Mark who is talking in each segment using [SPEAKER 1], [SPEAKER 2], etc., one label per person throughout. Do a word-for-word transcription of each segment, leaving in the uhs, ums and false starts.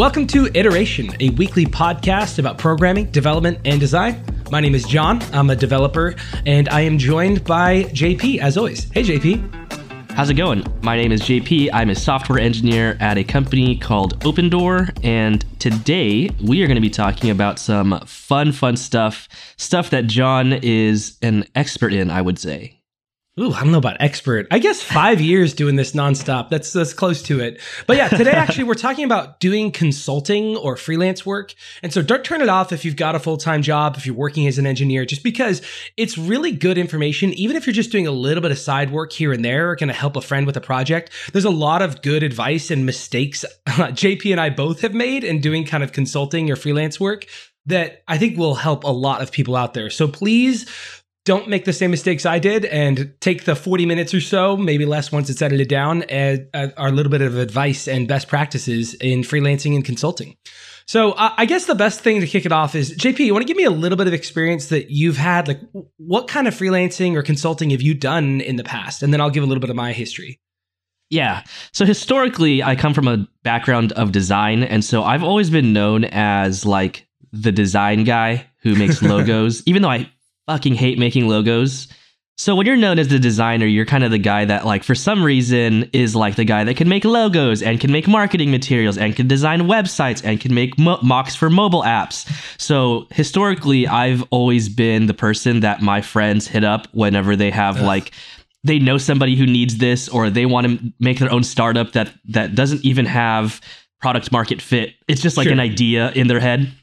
[SPEAKER 1] Welcome to Iteration, a weekly podcast about programming, development, and design. My name is John. I'm a developer, and I am joined by J P, as always. Hey, J P.
[SPEAKER 2] How's it going? My name is J P. I'm a software engineer at a company called OpenDoor, and today we are going to be talking about some fun, fun stuff, stuff that John is an expert in, I would say.
[SPEAKER 1] Ooh, I don't know about expert. I guess five years doing this nonstop. That's that's close to it. But yeah, today actually we're talking about doing consulting or freelance work. And so don't turn it off if you've got a full-time job, if you're working as an engineer, just because it's really good information. Even if you're just doing a little bit of side work here and there, or going to help a friend with a project, there's a lot of good advice and mistakes J P and I both have made in doing kind of consulting or freelance work that I think will help a lot of people out there. So please don't make the same mistakes I did and take the forty minutes or so, maybe less once it's edited down, as uh, our little bit of advice and best practices in freelancing and consulting. So uh, I guess the best thing to kick it off is, J P, you want to give me a little bit of experience that you've had? Like, what kind of freelancing or consulting have you done in the past? And then I'll give a little bit of my history.
[SPEAKER 2] Yeah. So historically, I come from a background of design. And so I've always been known as like the design guy who makes logos, even though I fucking hate making logos. So when you're known as the designer, you're kind of the guy that, like, for some reason is like the guy that can make logos and can make marketing materials and can design websites and can make mo- mocks for mobile apps. So historically, I've always been the person that my friends hit up whenever they have Ugh. like they know somebody who needs this, or they want to make their own startup that that doesn't even have product market fit. It's just like sure. an idea in their head.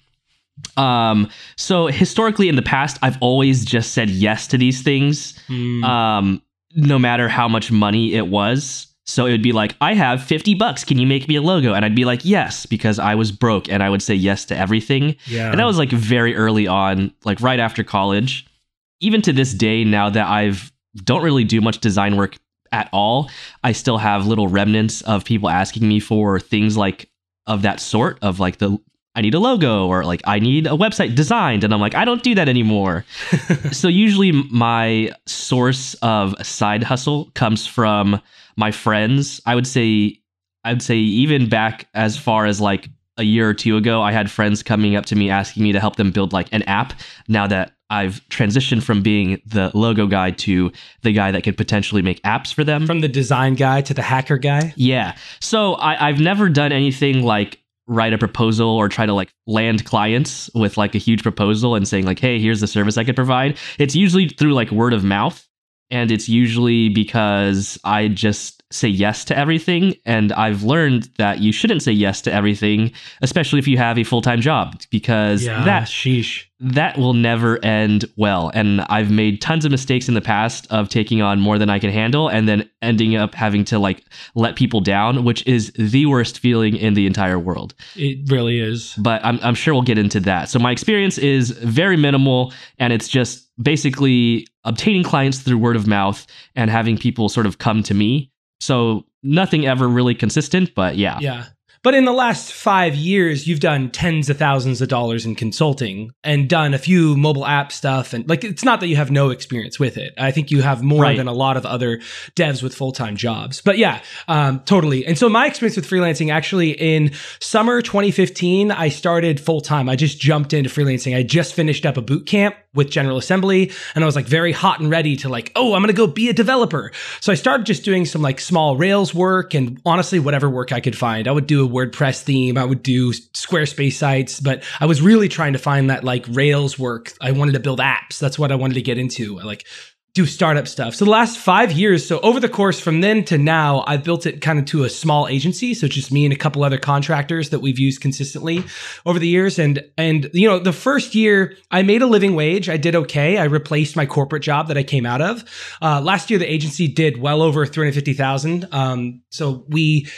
[SPEAKER 2] Um, so historically in the past, I've always just said yes to these things, mm. um, no matter how much money it was. So it would be like, I have fifty bucks. Can you make me a logo? And I'd be like, yes, because I was broke, and I would say yes to everything. Yeah. And that was like very early on, like right after college. Even to this day, now that I've don't really do much design work at all, I still have little remnants of people asking me for things like of that sort of like the I need a logo, or like I need a website designed. And I'm like, I don't do that anymore. So usually my source of side hustle comes from my friends. I would say, I would say even back as far as like a year or two ago, I had friends coming up to me asking me to help them build like an app. Now that I've transitioned from being the logo guy to the guy that could potentially make apps for them.
[SPEAKER 1] From the design guy to the hacker guy.
[SPEAKER 2] Yeah. So I, I've never done anything like write a proposal or try to like land clients with like a huge proposal and saying like, hey, here's the service I could provide. It's usually through like word of mouth. And it's usually because I just say yes to everything. And I've learned that you shouldn't say yes to everything, especially if you have a full-time job, because
[SPEAKER 1] yeah,
[SPEAKER 2] that
[SPEAKER 1] sheesh.
[SPEAKER 2] that will never end well. And I've made tons of mistakes in the past of taking on more than I can handle and then ending up having to like let people down, which is the worst feeling in the entire world.
[SPEAKER 1] It really is.
[SPEAKER 2] But I'm, I'm sure we'll get into that. So my experience is very minimal, and it's just basically obtaining clients through word of mouth and having people sort of come to me. So nothing ever really consistent, but yeah.
[SPEAKER 1] Yeah. But in the last five years, you've done tens of thousands of dollars in consulting and done a few mobile app stuff. And like, it's not that you have no experience with it. I think you have more right. than a lot of other devs with full-time jobs. But yeah, um, totally. And so my experience with freelancing, actually in summer twenty fifteen, I started full-time. I just jumped into freelancing. I just finished up a boot camp with General Assembly, and I was like very hot and ready to like, oh, I'm going to go be a developer. So I started just doing some like small Rails work, and honestly, whatever work I could find. I would do a WordPress theme, I would do Squarespace sites, but I was really trying to find that like Rails work. I wanted to build apps. That's what I wanted to get into. I like do startup stuff. So the last five years, so over the course from then to now, I've built it kind of to a small agency. So just me and a couple other contractors that we've used consistently over the years. And, and, you know, the first year I made a living wage. I did okay. I replaced my corporate job that I came out of. Uh, last year, the agency did well over three hundred fifty thousand. Um, so we,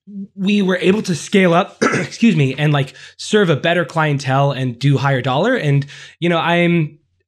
[SPEAKER 1] we were able to scale up, excuse me, and like serve a better clientele and do higher dollar. And, you know, I'm,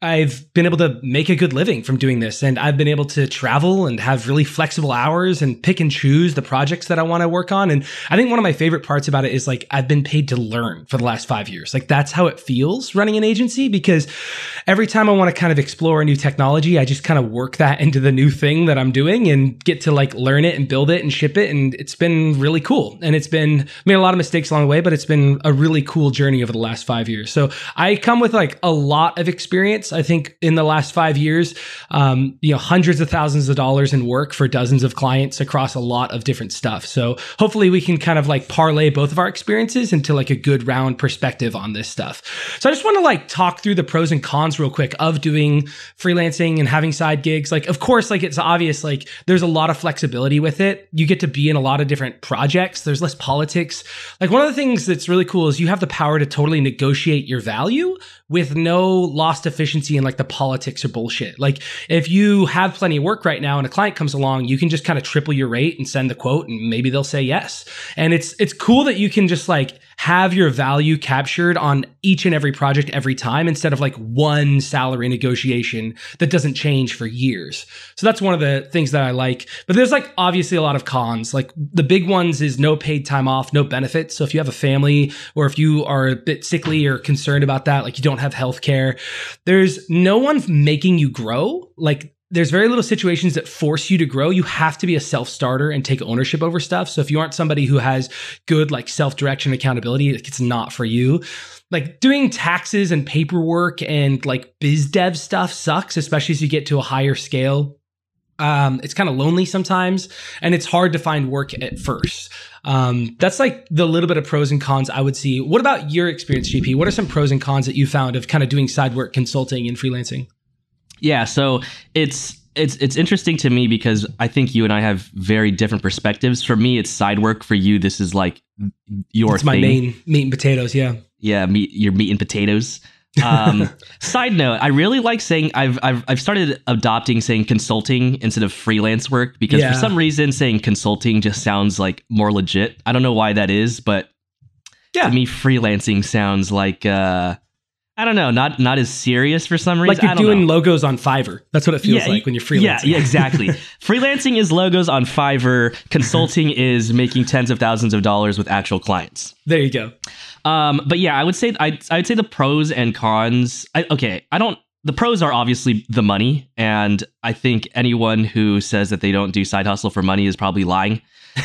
[SPEAKER 1] I've been able to make a good living from doing this, and I've been able to travel and have really flexible hours and pick and choose the projects that I want to work on. And I think one of my favorite parts about it is like I've been paid to learn for the last five years. Like that's how it feels running an agency, because every time I want to kind of explore a new technology, I just kind of work that into the new thing that I'm doing and get to like learn it and build it and ship it. And it's been really cool. And it's been made a lot of mistakes along the way, but it's been a really cool journey over the last five years. So I come with like a lot of experience. I think in the last five years, um, you know, hundreds of thousands of dollars in work for dozens of clients across a lot of different stuff. So hopefully we can kind of like parlay both of our experiences into like a good round perspective on this stuff. So I just want to like talk through the pros and cons real quick of doing freelancing and having side gigs. Like, of course, like it's obvious, like there's a lot of flexibility with it. You get to be in a lot of different projects. There's less politics. Like one of the things that's really cool is you have the power to totally negotiate your value with no lost efficiency in like the politics or bullshit. Like if you have plenty of work right now and a client comes along, you can just kind of triple your rate and send the quote and maybe they'll say yes. And it's it's cool that you can just like have your value captured on each and every project every time instead of like one salary negotiation that doesn't change for years. So that's one of the things that I like. But there's like obviously a lot of cons. Like the big ones is no paid time off, no benefits. So if you have a family or if you are a bit sickly or concerned about that, like you don't have health care, there's no one making you grow. Like there's very little situations that force you to grow. You have to be a self-starter and take ownership over stuff. So if you aren't somebody who has good like self-direction accountability, like, it's not for you. Like doing taxes and paperwork and like biz dev stuff sucks, especially as you get to a higher scale. Um, it's kind of lonely sometimes, and it's hard to find work at first. Um, that's like the little bit of pros and cons I would see. What about your experience, G P? What are some pros and cons that you found of kind of doing side work, consulting, and freelancing? Yeah,
[SPEAKER 2] so it's it's it's interesting to me because I think you and I have very different perspectives. For me, it's side work. For you, this is like your
[SPEAKER 1] it's
[SPEAKER 2] thing.
[SPEAKER 1] My main meat and potatoes. Yeah,
[SPEAKER 2] yeah, meat, your meat and potatoes. um, side note, I really like saying I've I've I've started adopting saying consulting instead of freelance work because yeah. for some reason saying consulting just sounds like more legit. I don't know why that is, but yeah. to me, freelancing sounds like. Uh, I don't know, not not as serious for some reason.
[SPEAKER 1] Like you're
[SPEAKER 2] I don't
[SPEAKER 1] doing
[SPEAKER 2] know.
[SPEAKER 1] logos on Fiverr. That's what it feels
[SPEAKER 2] yeah,
[SPEAKER 1] like when you're freelancing.
[SPEAKER 2] Yeah, yeah, exactly. Freelancing is logos on Fiverr. Consulting is making tens of thousands of dollars with actual clients.
[SPEAKER 1] There you go.
[SPEAKER 2] Um, but yeah, I would say I I would say the pros and cons. I, okay, I don't. The pros are obviously the money, and I think anyone who says that they don't do side hustle for money is probably lying.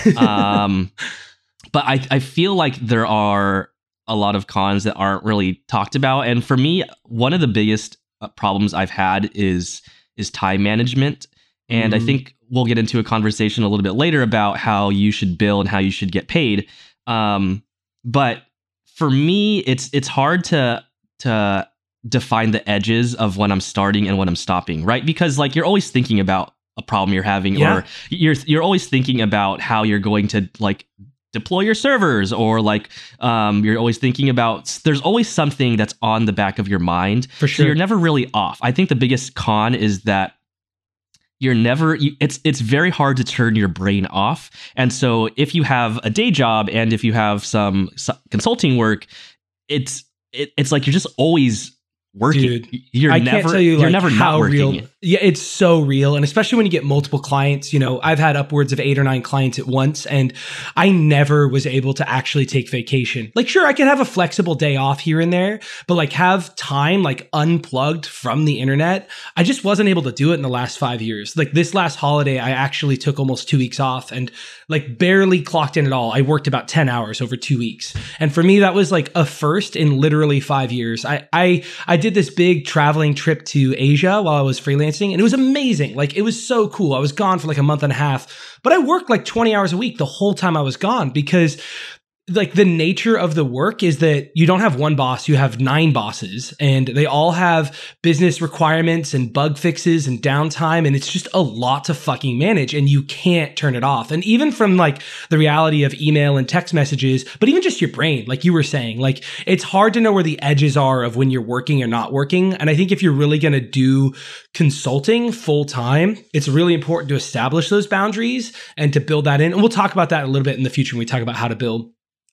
[SPEAKER 2] Um, but I I feel like there are a lot of cons that aren't really talked about. And for me, one of the biggest problems I've had is is time management. And mm-hmm. I think we'll get into a conversation a little bit later about how you should bill and how you should get paid. Um, but for me, it's it's hard to to define the edges of when I'm starting and when I'm stopping, right? Because like you're always thinking about a problem you're having, yeah. or you're you're always thinking about how you're going to like deploy your servers, or like um, you're always thinking about, there's always something that's on the back of your mind.
[SPEAKER 1] For sure.
[SPEAKER 2] So you're never really off. I think the biggest con is that you're never, you, it's it's very hard to turn your brain off. And so if you have a day job and if you have some, some consulting work, it's it, it's like you're just always working. Dude, you're
[SPEAKER 1] I
[SPEAKER 2] never,
[SPEAKER 1] can't tell you
[SPEAKER 2] you're
[SPEAKER 1] like
[SPEAKER 2] never
[SPEAKER 1] how
[SPEAKER 2] not working.
[SPEAKER 1] Real, yeah, it's so real. And especially when you get multiple clients, you know, I've had upwards of eight or nine clients at once, and I never was able to actually take vacation. Like, sure, I could have a flexible day off here and there, but like have time like unplugged from the internet. I just wasn't able to do it in the last five years. Like this last holiday, I actually took almost two weeks off and like barely clocked in at all. I worked about ten hours over two weeks. And for me, that was like a first in literally five years. I, I, I did this big traveling trip to Asia while I was freelancing, and it was amazing. Like, it was so cool. I was gone for like a month and a half, but I worked like twenty hours a week the whole time I was gone, because like the nature of the work is that you don't have one boss, you have nine bosses, and they all have business requirements and bug fixes and downtime. And it's just a lot to fucking manage, and you can't turn it off. And even from like the reality of email and text messages, but even just your brain, like you were saying, like it's hard to know where the edges are of when you're working or not working. And I think if you're really going to do consulting full time, it's really important to establish those boundaries and to build that in. And we'll talk about that a little bit in the future when we talk about how to build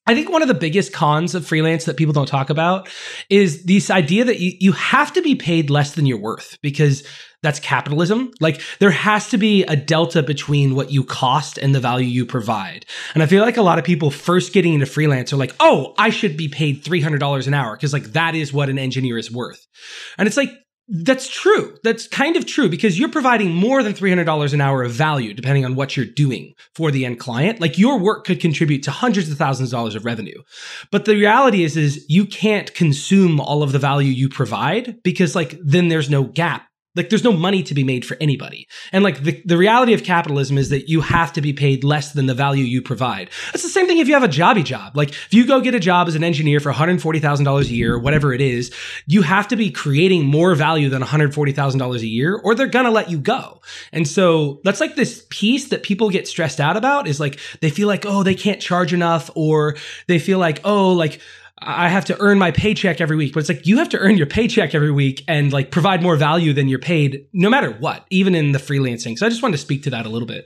[SPEAKER 1] I think one of the biggest cons of freelance that people don't talk about is this idea that you, you have to be paid less than you're worth, because that's capitalism. Like, there has to be a delta between what you cost and the value you provide. And I feel like a lot of people first getting into freelance are like, oh, I should be paid three hundred dollars an hour because like that is what an engineer is worth. And it's like, that's true. That's kind of true, because you're providing more than three hundred dollars an hour of value, depending on what you're doing for the end client. Like, your work could contribute to hundreds of thousands of dollars of revenue. But the reality is, is you can't consume all of the value you provide, because like, then there's no gap. Like, there's no money to be made for anybody. And like, the, the reality of capitalism is that you have to be paid less than the value you provide. It's the same thing if you have a jobby job. Like, if you go get a job as an engineer for one hundred forty thousand dollars a year, or whatever it is, you have to be creating more value than one hundred forty thousand dollars a year, or they're going to let you go. And so that's like this piece that people get stressed out about, is like, they feel like, oh, they can't charge enough, or they feel like, oh, like, I have to earn my paycheck every week. But it's like, you have to earn your paycheck every week and like provide more value than you're paid, no matter what, even in the freelancing. So I just wanted to speak to that a little bit.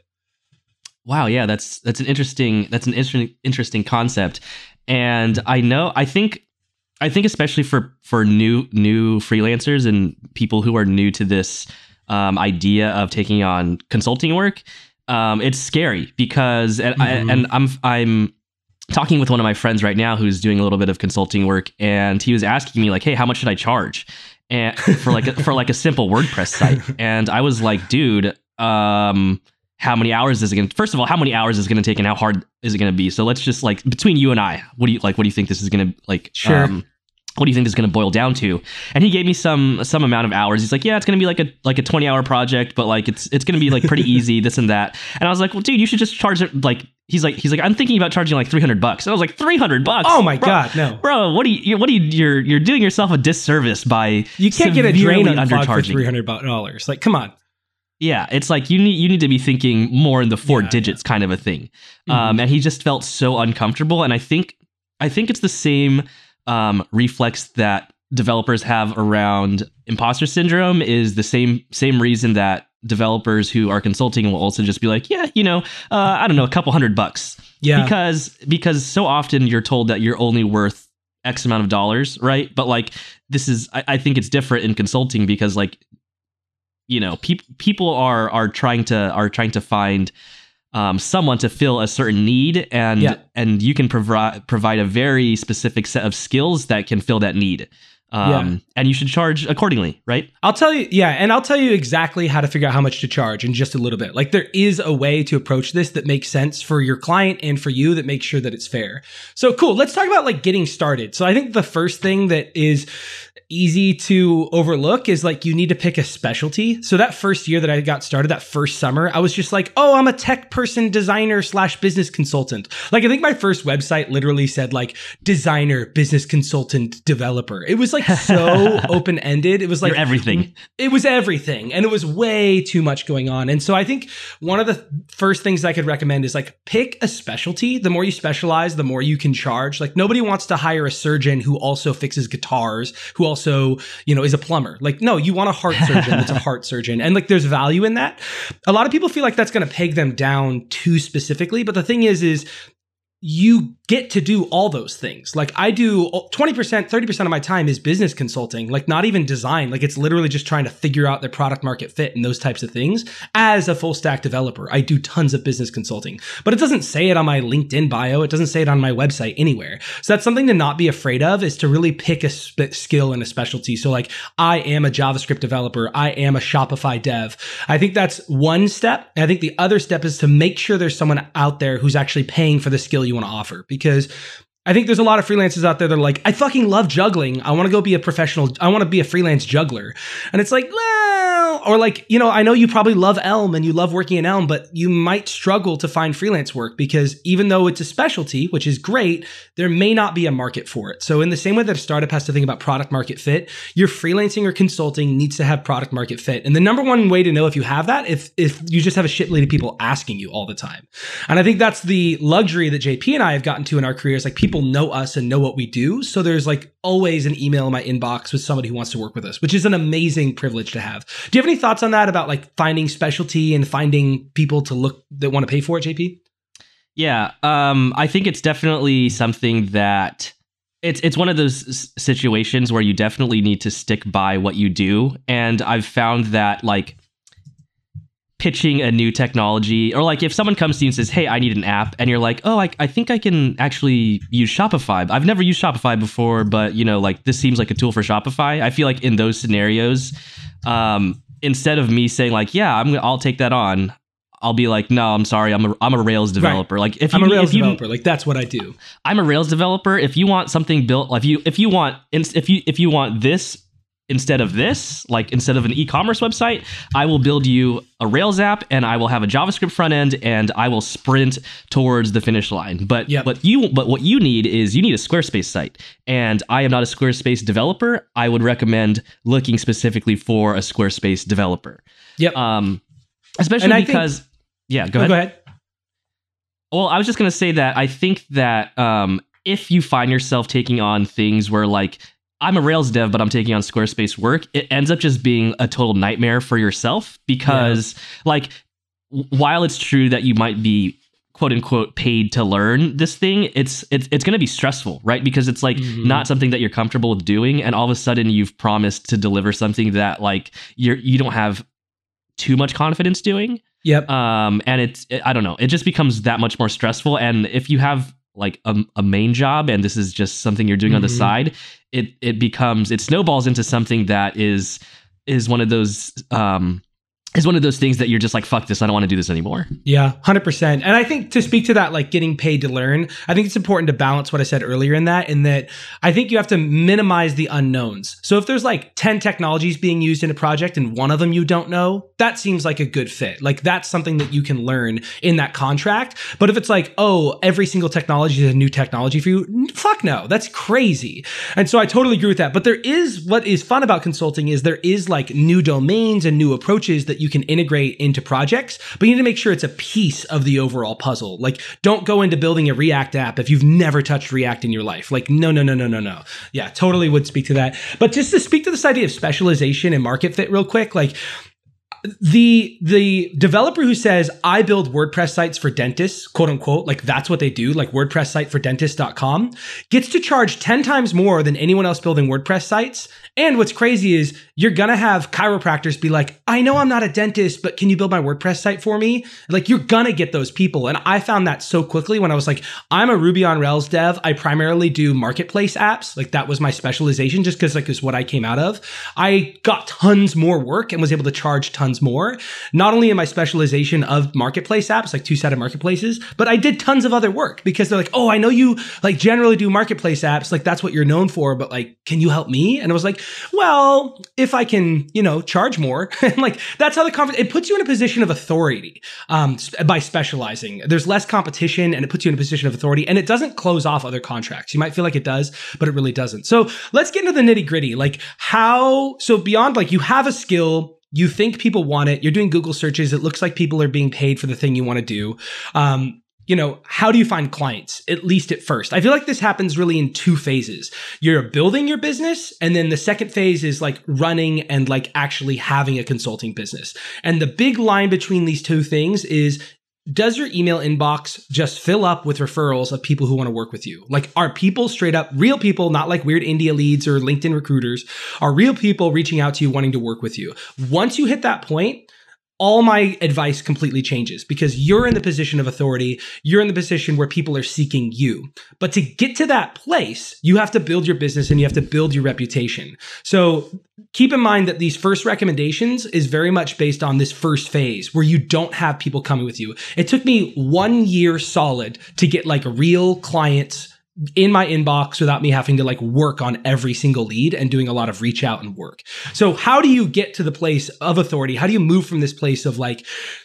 [SPEAKER 2] Wow, yeah, that's that's an interesting that's an interesting interesting concept. And I know I think I think especially for for new new freelancers and people who are new to this um, idea of taking on consulting work, um, it's scary because and mm-hmm. I, and I'm I'm talking with one of my friends right now who's doing a little bit of consulting work, and he was asking me like, "Hey, how much should I charge?" And for like a, for like a simple WordPress site. And I was like, "Dude, um, how many hours is it going to? First of all, how many hours is it going to take, and how hard is it going to be? So let's just like between you and I, what do you like? What do you think this is going to like?
[SPEAKER 1] Sure.
[SPEAKER 2] Um, what do you think this is going to boil down to?" And he gave me some some amount of hours. He's like, "Yeah, it's going to be like a like a twenty hour project, but like it's it's going to be like pretty easy, this and that." And I was like, "Well, dude, you should just charge it like." He's like, he's like, "I'm thinking about charging like three hundred bucks." And I was like, three hundred bucks?
[SPEAKER 1] Oh my
[SPEAKER 2] bro,
[SPEAKER 1] God, no.
[SPEAKER 2] Bro, what do you, what do you, you're, you're doing yourself a disservice by
[SPEAKER 1] You can't get a drain unplugged for
[SPEAKER 2] undercharging.
[SPEAKER 1] three hundred dollars. Like, come on.
[SPEAKER 2] Yeah, it's like you need you need to be thinking more in the four yeah, digits yeah. kind of a thing. Mm-hmm. Um, and he just felt so uncomfortable. And I think I think it's the same um, reflex that developers have around imposter syndrome, is the same same reason that developers who are consulting will also just be like, yeah, you know, uh, I don't know, a couple hundred bucks.
[SPEAKER 1] Yeah.
[SPEAKER 2] Because because so often you're told that you're only worth X amount of dollars, right? But like this is, I, I think it's different in consulting because like, you know, pe- people are are trying to are trying to find um, someone to fill a certain need, and
[SPEAKER 1] yeah.
[SPEAKER 2] and you can provide provide a very specific set of skills that can fill that need. Um, yeah. And you should charge accordingly, right?
[SPEAKER 1] I'll tell you, yeah, and I'll tell you exactly how to figure out how much to charge in just a little bit. Like, there is a way to approach this that makes sense for your client and for you, that makes sure that it's fair. So cool, let's talk about like getting started. So I think the first thing that is easy to overlook is like, you need to pick a specialty. So that first year that I got started, that first summer, I was just like, oh, I'm a tech person, designer slash business consultant. Like, I think my first website literally said like designer, business consultant, developer. It was like so open-ended. It was like
[SPEAKER 2] You're everything.
[SPEAKER 1] It was everything. And it was way too much going on. And so I think one of the first things I could recommend is like, pick a specialty. The more you specialize, the more you can charge. Like, nobody wants to hire a surgeon who also fixes guitars, who also Also, you know, is a plumber. Like, no, you want a heart surgeon that's a heart surgeon. And like, there's value in that. A lot of people feel like that's going to peg them down too specifically. But the thing is, is you get to do all those things. Like, I do twenty percent, thirty percent of my time is business consulting, like not even design. Like, it's literally just trying to figure out their product market fit and those types of things. As a full stack developer, I do tons of business consulting, but it doesn't say it on my LinkedIn bio. It doesn't say it on my website anywhere. So that's something to not be afraid of, is to really pick a sp- skill and a specialty. So like, I am a JavaScript developer. I am a Shopify dev. I think that's one step. And I think the other step is to make sure there's someone out there who's actually paying for the skill you want to offer. Because I think there's a lot of freelancers out there that are like, I fucking love juggling. I want to go be a professional. I want to be a freelance juggler. And it's like, well, or like, you know, I know you probably love Elm and you love working in Elm, but you might struggle to find freelance work because even though it's a specialty, which is great, there may not be a market for it. So in the same way that a startup has to think about product market fit, your freelancing or consulting needs to have product market fit. And the number one way to know if you have that, if if you just have a shitload of people asking you all the time. And I think that's the luxury that J P and I have gotten to in our careers. Like, people know us and know what we do. So there's like always an email in my inbox with somebody who wants to work with us, which is an amazing privilege to have. Do you have any thoughts on that, about like finding specialty and finding people to look that want to pay for it, J P?
[SPEAKER 2] Yeah, um, I think it's definitely something that it's it's one of those s- situations where you definitely need to stick by what you do, and I've found that like pitching a new technology, or like if someone comes to you and says, "Hey, I need an app," and you're like, "Oh, I I think I can actually use Shopify. I've never used Shopify before, but you know, like this seems like a tool for Shopify." I feel like in those scenarios, um, instead of me saying like, "Yeah, I'm I'll take that on," I'll be like, no, I'm sorry, I'm a I'm a Rails developer. Right. Like if you,
[SPEAKER 1] I'm a Rails
[SPEAKER 2] if you,
[SPEAKER 1] developer, like that's what I do.
[SPEAKER 2] I'm a Rails developer. If you want something built, if you if you want if you if you want this instead of this, like instead of an e-commerce website, I will build you a Rails app, and I will have a JavaScript front end, and I will sprint towards the finish line. But yep. but you but what you need is you need a Squarespace site, and I am not a Squarespace developer. I would recommend looking specifically for a Squarespace developer.
[SPEAKER 1] Yep.
[SPEAKER 2] Um, especially because think, yeah, go
[SPEAKER 1] no,
[SPEAKER 2] ahead.
[SPEAKER 1] Go ahead.
[SPEAKER 2] Well, I was just going to say that I think that um, if you find yourself taking on things where like I'm a Rails dev, but I'm taking on Squarespace work, it ends up just being a total nightmare for yourself because yeah. like w- while it's true that you might be quote unquote paid to learn this thing, it's it's it's going to be stressful, right? Because it's like mm-hmm. not something that you're comfortable with doing, and all of a sudden you've promised to deliver something that like you're you don't have too much confidence doing.
[SPEAKER 1] Yep.
[SPEAKER 2] Um, and it's it, I don't know, it just becomes that much more stressful. And if you have like a, a main job and this is just something you're doing mm-hmm. on the side, it it becomes it snowballs into something that is is one of those um is one of those things that you're just like, fuck this, I don't want to do this anymore.
[SPEAKER 1] Yeah, one hundred percent. And I think to speak to that, like getting paid to learn, I think it's important to balance what I said earlier in that, in that I think you have to minimize the unknowns. So if there's like ten technologies being used in a project and one of them you don't know, that seems like a good fit. Like that's something that you can learn in that contract. But if it's like, oh, every single technology is a new technology for you, fuck no, that's crazy. And so I totally agree with that. But there is, what is fun about consulting is there is like new domains and new approaches that you can integrate into projects, but you need to make sure it's a piece of the overall puzzle. Like, don't go into building a React app if you've never touched React in your life. Like, no, no, no, no, no, no. Yeah, totally would speak to that. But just to speak to this idea of specialization and market fit real quick, like, the the developer who says, I build WordPress sites for dentists, quote unquote, like that's what they do, like WordPress site for dentists dot com, gets to charge ten times more than anyone else building WordPress sites. And what's crazy is you're going to have chiropractors be like, I know I'm not a dentist, but can you build my WordPress site for me? Like you're going to get those people. And I found that so quickly when I was like, I'm a Ruby on Rails dev. I primarily do marketplace apps. Like that was my specialization just because like it's what I came out of. I got tons more work and was able to charge tons more, not only in my specialization of marketplace apps, like two-sided marketplaces, but I did tons of other work because they're like, oh, I know you like generally do marketplace apps. Like that's what you're known for, but like, can you help me? And I was like, well, if I can, you know, charge more, and like, that's how the conference, it puts you in a position of authority, um, by specializing. There's less competition and it puts you in a position of authority, and it doesn't close off other contracts. You might feel like it does, but it really doesn't. So let's get into the nitty gritty. Like how, so beyond like you have a skill, you think people want it, you're doing Google searches, it looks like people are being paid for the thing you want to do. Um, you know, how do you find clients, at least at first? I feel like this happens really in two phases. You're building your business, and then the second phase is like running and like actually having a consulting business. And the big line between these two things is, does your email inbox just fill up with referrals of people who want to work with you? Like, are people straight up real people, not like weird India leads or LinkedIn recruiters, are real people reaching out to you wanting to work with you? Once you hit that point, all my advice completely changes because you're in the position of authority. You're in the position where people are seeking you. But to get to that place, you have to build your business and you have to build your reputation. So keep in mind that these first recommendations is very much based on this first phase where you don't have people coming with you. It took me one year solid to get like real clients in my inbox without me having to like work on every single lead and doing a lot of reach out and work. So how do you get to the place of authority? How do you move from this place of like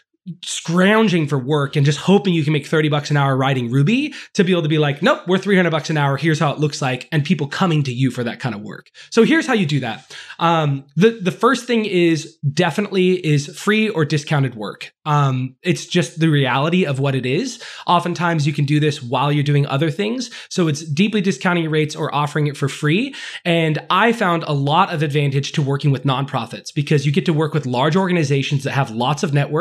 [SPEAKER 1] scrounging for work and just hoping you can make thirty bucks an hour writing Ruby to be able to be like, nope, we're three hundred bucks an hour. Here's how it looks like. And people coming to you for that kind of work. So here's how you do that. Um, the, the first thing is definitely is free or discounted work. Um, it's just the reality of what it is. Oftentimes you can do this while you're doing other things. So it's deeply discounting your rates or offering it for free. And I found a lot of advantage to working with nonprofits because you get to work with large organizations that have lots of networks and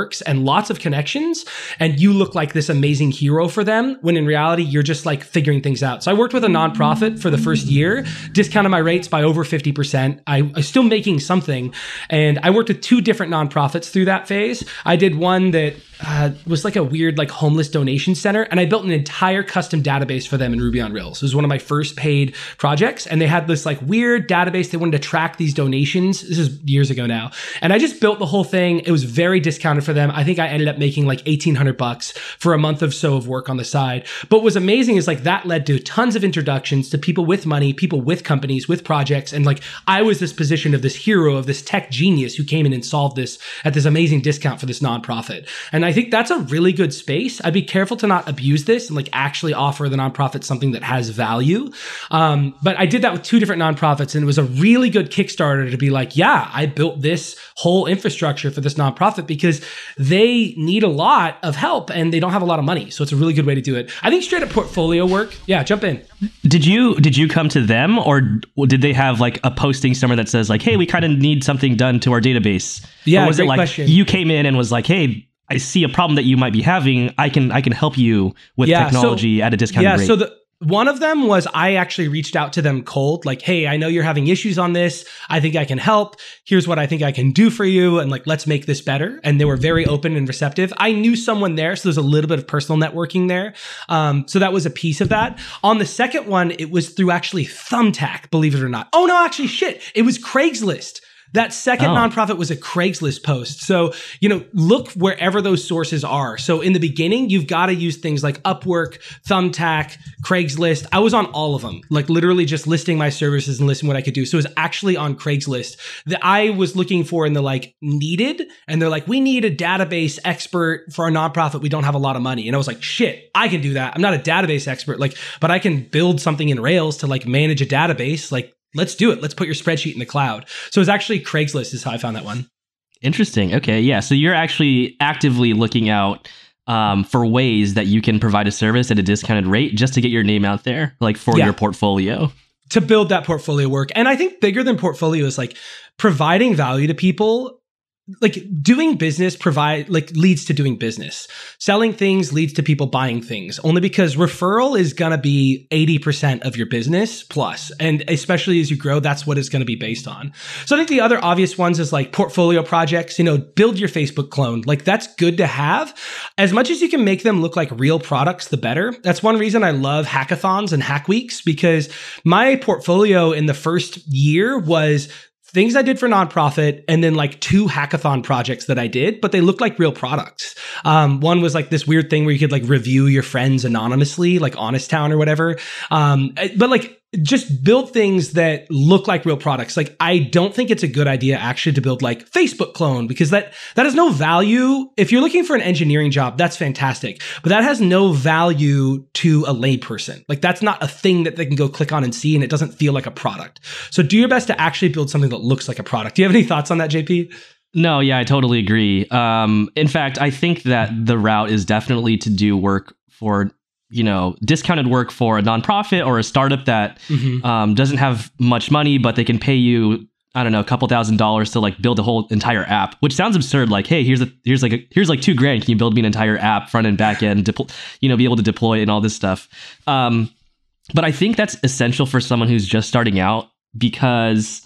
[SPEAKER 1] lots of connections and you look like this amazing hero for them, when in reality, you're just like figuring things out. So I worked with a nonprofit for the first year, discounted my rates by over fifty percent. I was still making something. And I worked with two different nonprofits through that phase. I did one that uh, was like a weird like homeless donation center. And I built an entire custom database for them in Ruby on Rails. It was one of my first paid projects. And they had this like weird database. They wanted to track these donations. This is years ago now. And I just built the whole thing. It was very discounted for them. I think I ended up making like eighteen hundred bucks for a month or so of work on the side. But what was amazing is like that led to tons of introductions to people with money, people with companies, with projects. And like I was this position of this hero, of this tech genius who came in and solved this at this amazing discount for this nonprofit. And I think that's a really good space. I'd be careful to not abuse this and like actually offer the nonprofit something that has value. Um, but I did that with two different nonprofits, and it was a really good Kickstarter to be like, yeah, I built this whole infrastructure for this nonprofit because they need a lot of help and they don't have a lot of money. So it's a really good way to do it. I think straight up portfolio work. Yeah, jump in.
[SPEAKER 2] Did you did you come to them, or did they have like a posting somewhere that says like, hey, we kind of need something done to our database?
[SPEAKER 1] Yeah,
[SPEAKER 2] or was
[SPEAKER 1] great
[SPEAKER 2] it like
[SPEAKER 1] question.
[SPEAKER 2] You came in and was like, hey, I see a problem that you might be having. I can I can help you with
[SPEAKER 1] yeah,
[SPEAKER 2] technology
[SPEAKER 1] so,
[SPEAKER 2] at a discounted
[SPEAKER 1] yeah,
[SPEAKER 2] rate.
[SPEAKER 1] So the one of them was I actually reached out to them cold, like, hey, I know you're having issues on this. I think I can help. Here's what I think I can do for you. And like, let's make this better. And they were very open and receptive. I knew someone there, so there's a little bit of personal networking there. Um, so that was a piece of that. On the second one, it was through actually Thumbtack, believe it or not. Oh no, actually shit. It was Craigslist. That second
[SPEAKER 2] oh.
[SPEAKER 1] nonprofit was a Craigslist post. So, you know, look wherever those sources are. So in the beginning, you've got to use things like Upwork, Thumbtack, Craigslist. I was on all of them, like literally just listing my services and listing what I could do. So it was actually on Craigslist that I was looking for in the like needed. And they're like, we need a database expert for our nonprofit. We don't have a lot of money. And I was like, shit, I can do that. I'm not a database expert, like, but I can build something in Rails to like manage a database. Like, let's do it. Let's put your spreadsheet in the cloud. So it's actually Craigslist is how I found that one.
[SPEAKER 2] Interesting. Okay. Yeah. So you're actually actively looking out um, for ways that you can provide a service at a discounted rate just to get your name out there, like for
[SPEAKER 1] yeah.
[SPEAKER 2] your portfolio.
[SPEAKER 1] To build that portfolio work. And I think bigger than portfolio is like providing value to people. Like doing business provide like leads to doing business. Selling things leads to people buying things, only because referral is going to be eighty percent of your business plus. And especially as you grow, that's what it's going to be based on. So I think the other obvious ones is like portfolio projects, you know, build your Facebook clone. Like that's good to have. As much as you can make them look like real products, the better. That's one reason I love hackathons and hack weeks, because my portfolio in the first year was things I did for nonprofit, and then like two hackathon projects that I did, but they looked like real products. Um, one was like this weird thing where you could like review your friends anonymously, like Honest Town or whatever. Um, but like just build things that look like real products. Like I don't think it's a good idea actually to build like Facebook clone, because that that has no value. If you're looking for an engineering job, that's fantastic, but that has no value to a layperson. Like that's not a thing that they can go click on and see, and it doesn't feel like a product. So do your best to actually build something that looks like a product. Do you have any thoughts on that, J P?
[SPEAKER 2] No, yeah, I totally agree. Um, in fact, I think that the route is definitely to do work for, you know, discounted work for a nonprofit or a startup that mm-hmm. um, doesn't have much money, but they can pay you, I don't know, a couple thousand dollars to like build a whole entire app, which sounds absurd. Like, hey, here's a here's like a, here's like two grand. Can you build me an entire app, front and back end, depl- you know, be able to deploy it and all this stuff. Um, but I think that's essential for someone who's just starting out, because,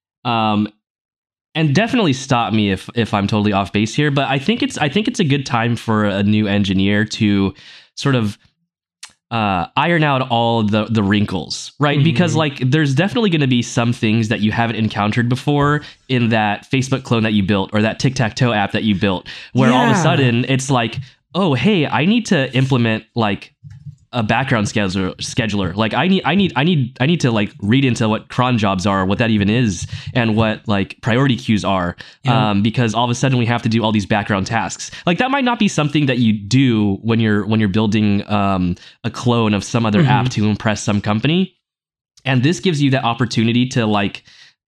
[SPEAKER 2] um, and definitely stop me if if I'm totally off base here, but I think it's I think it's a good time for a new engineer to sort of uh, iron out all the the wrinkles, right? Mm-hmm. Because like there's definitely going to be some things that you haven't encountered before in that Facebook clone that you built or that tic-tac-toe app that you built, where yeah. all of a sudden it's like, oh, hey, I need to implement like a background scheduler scheduler. Like I need, I need, I need, I need to like read into what cron jobs are, what that even is, and what like priority queues are. Yeah. Um, because all of a sudden we have to do all these background tasks. Like that might not be something that you do when you're, when you're building um, a clone of some other mm-hmm. app to impress some company. And this gives you that opportunity to like,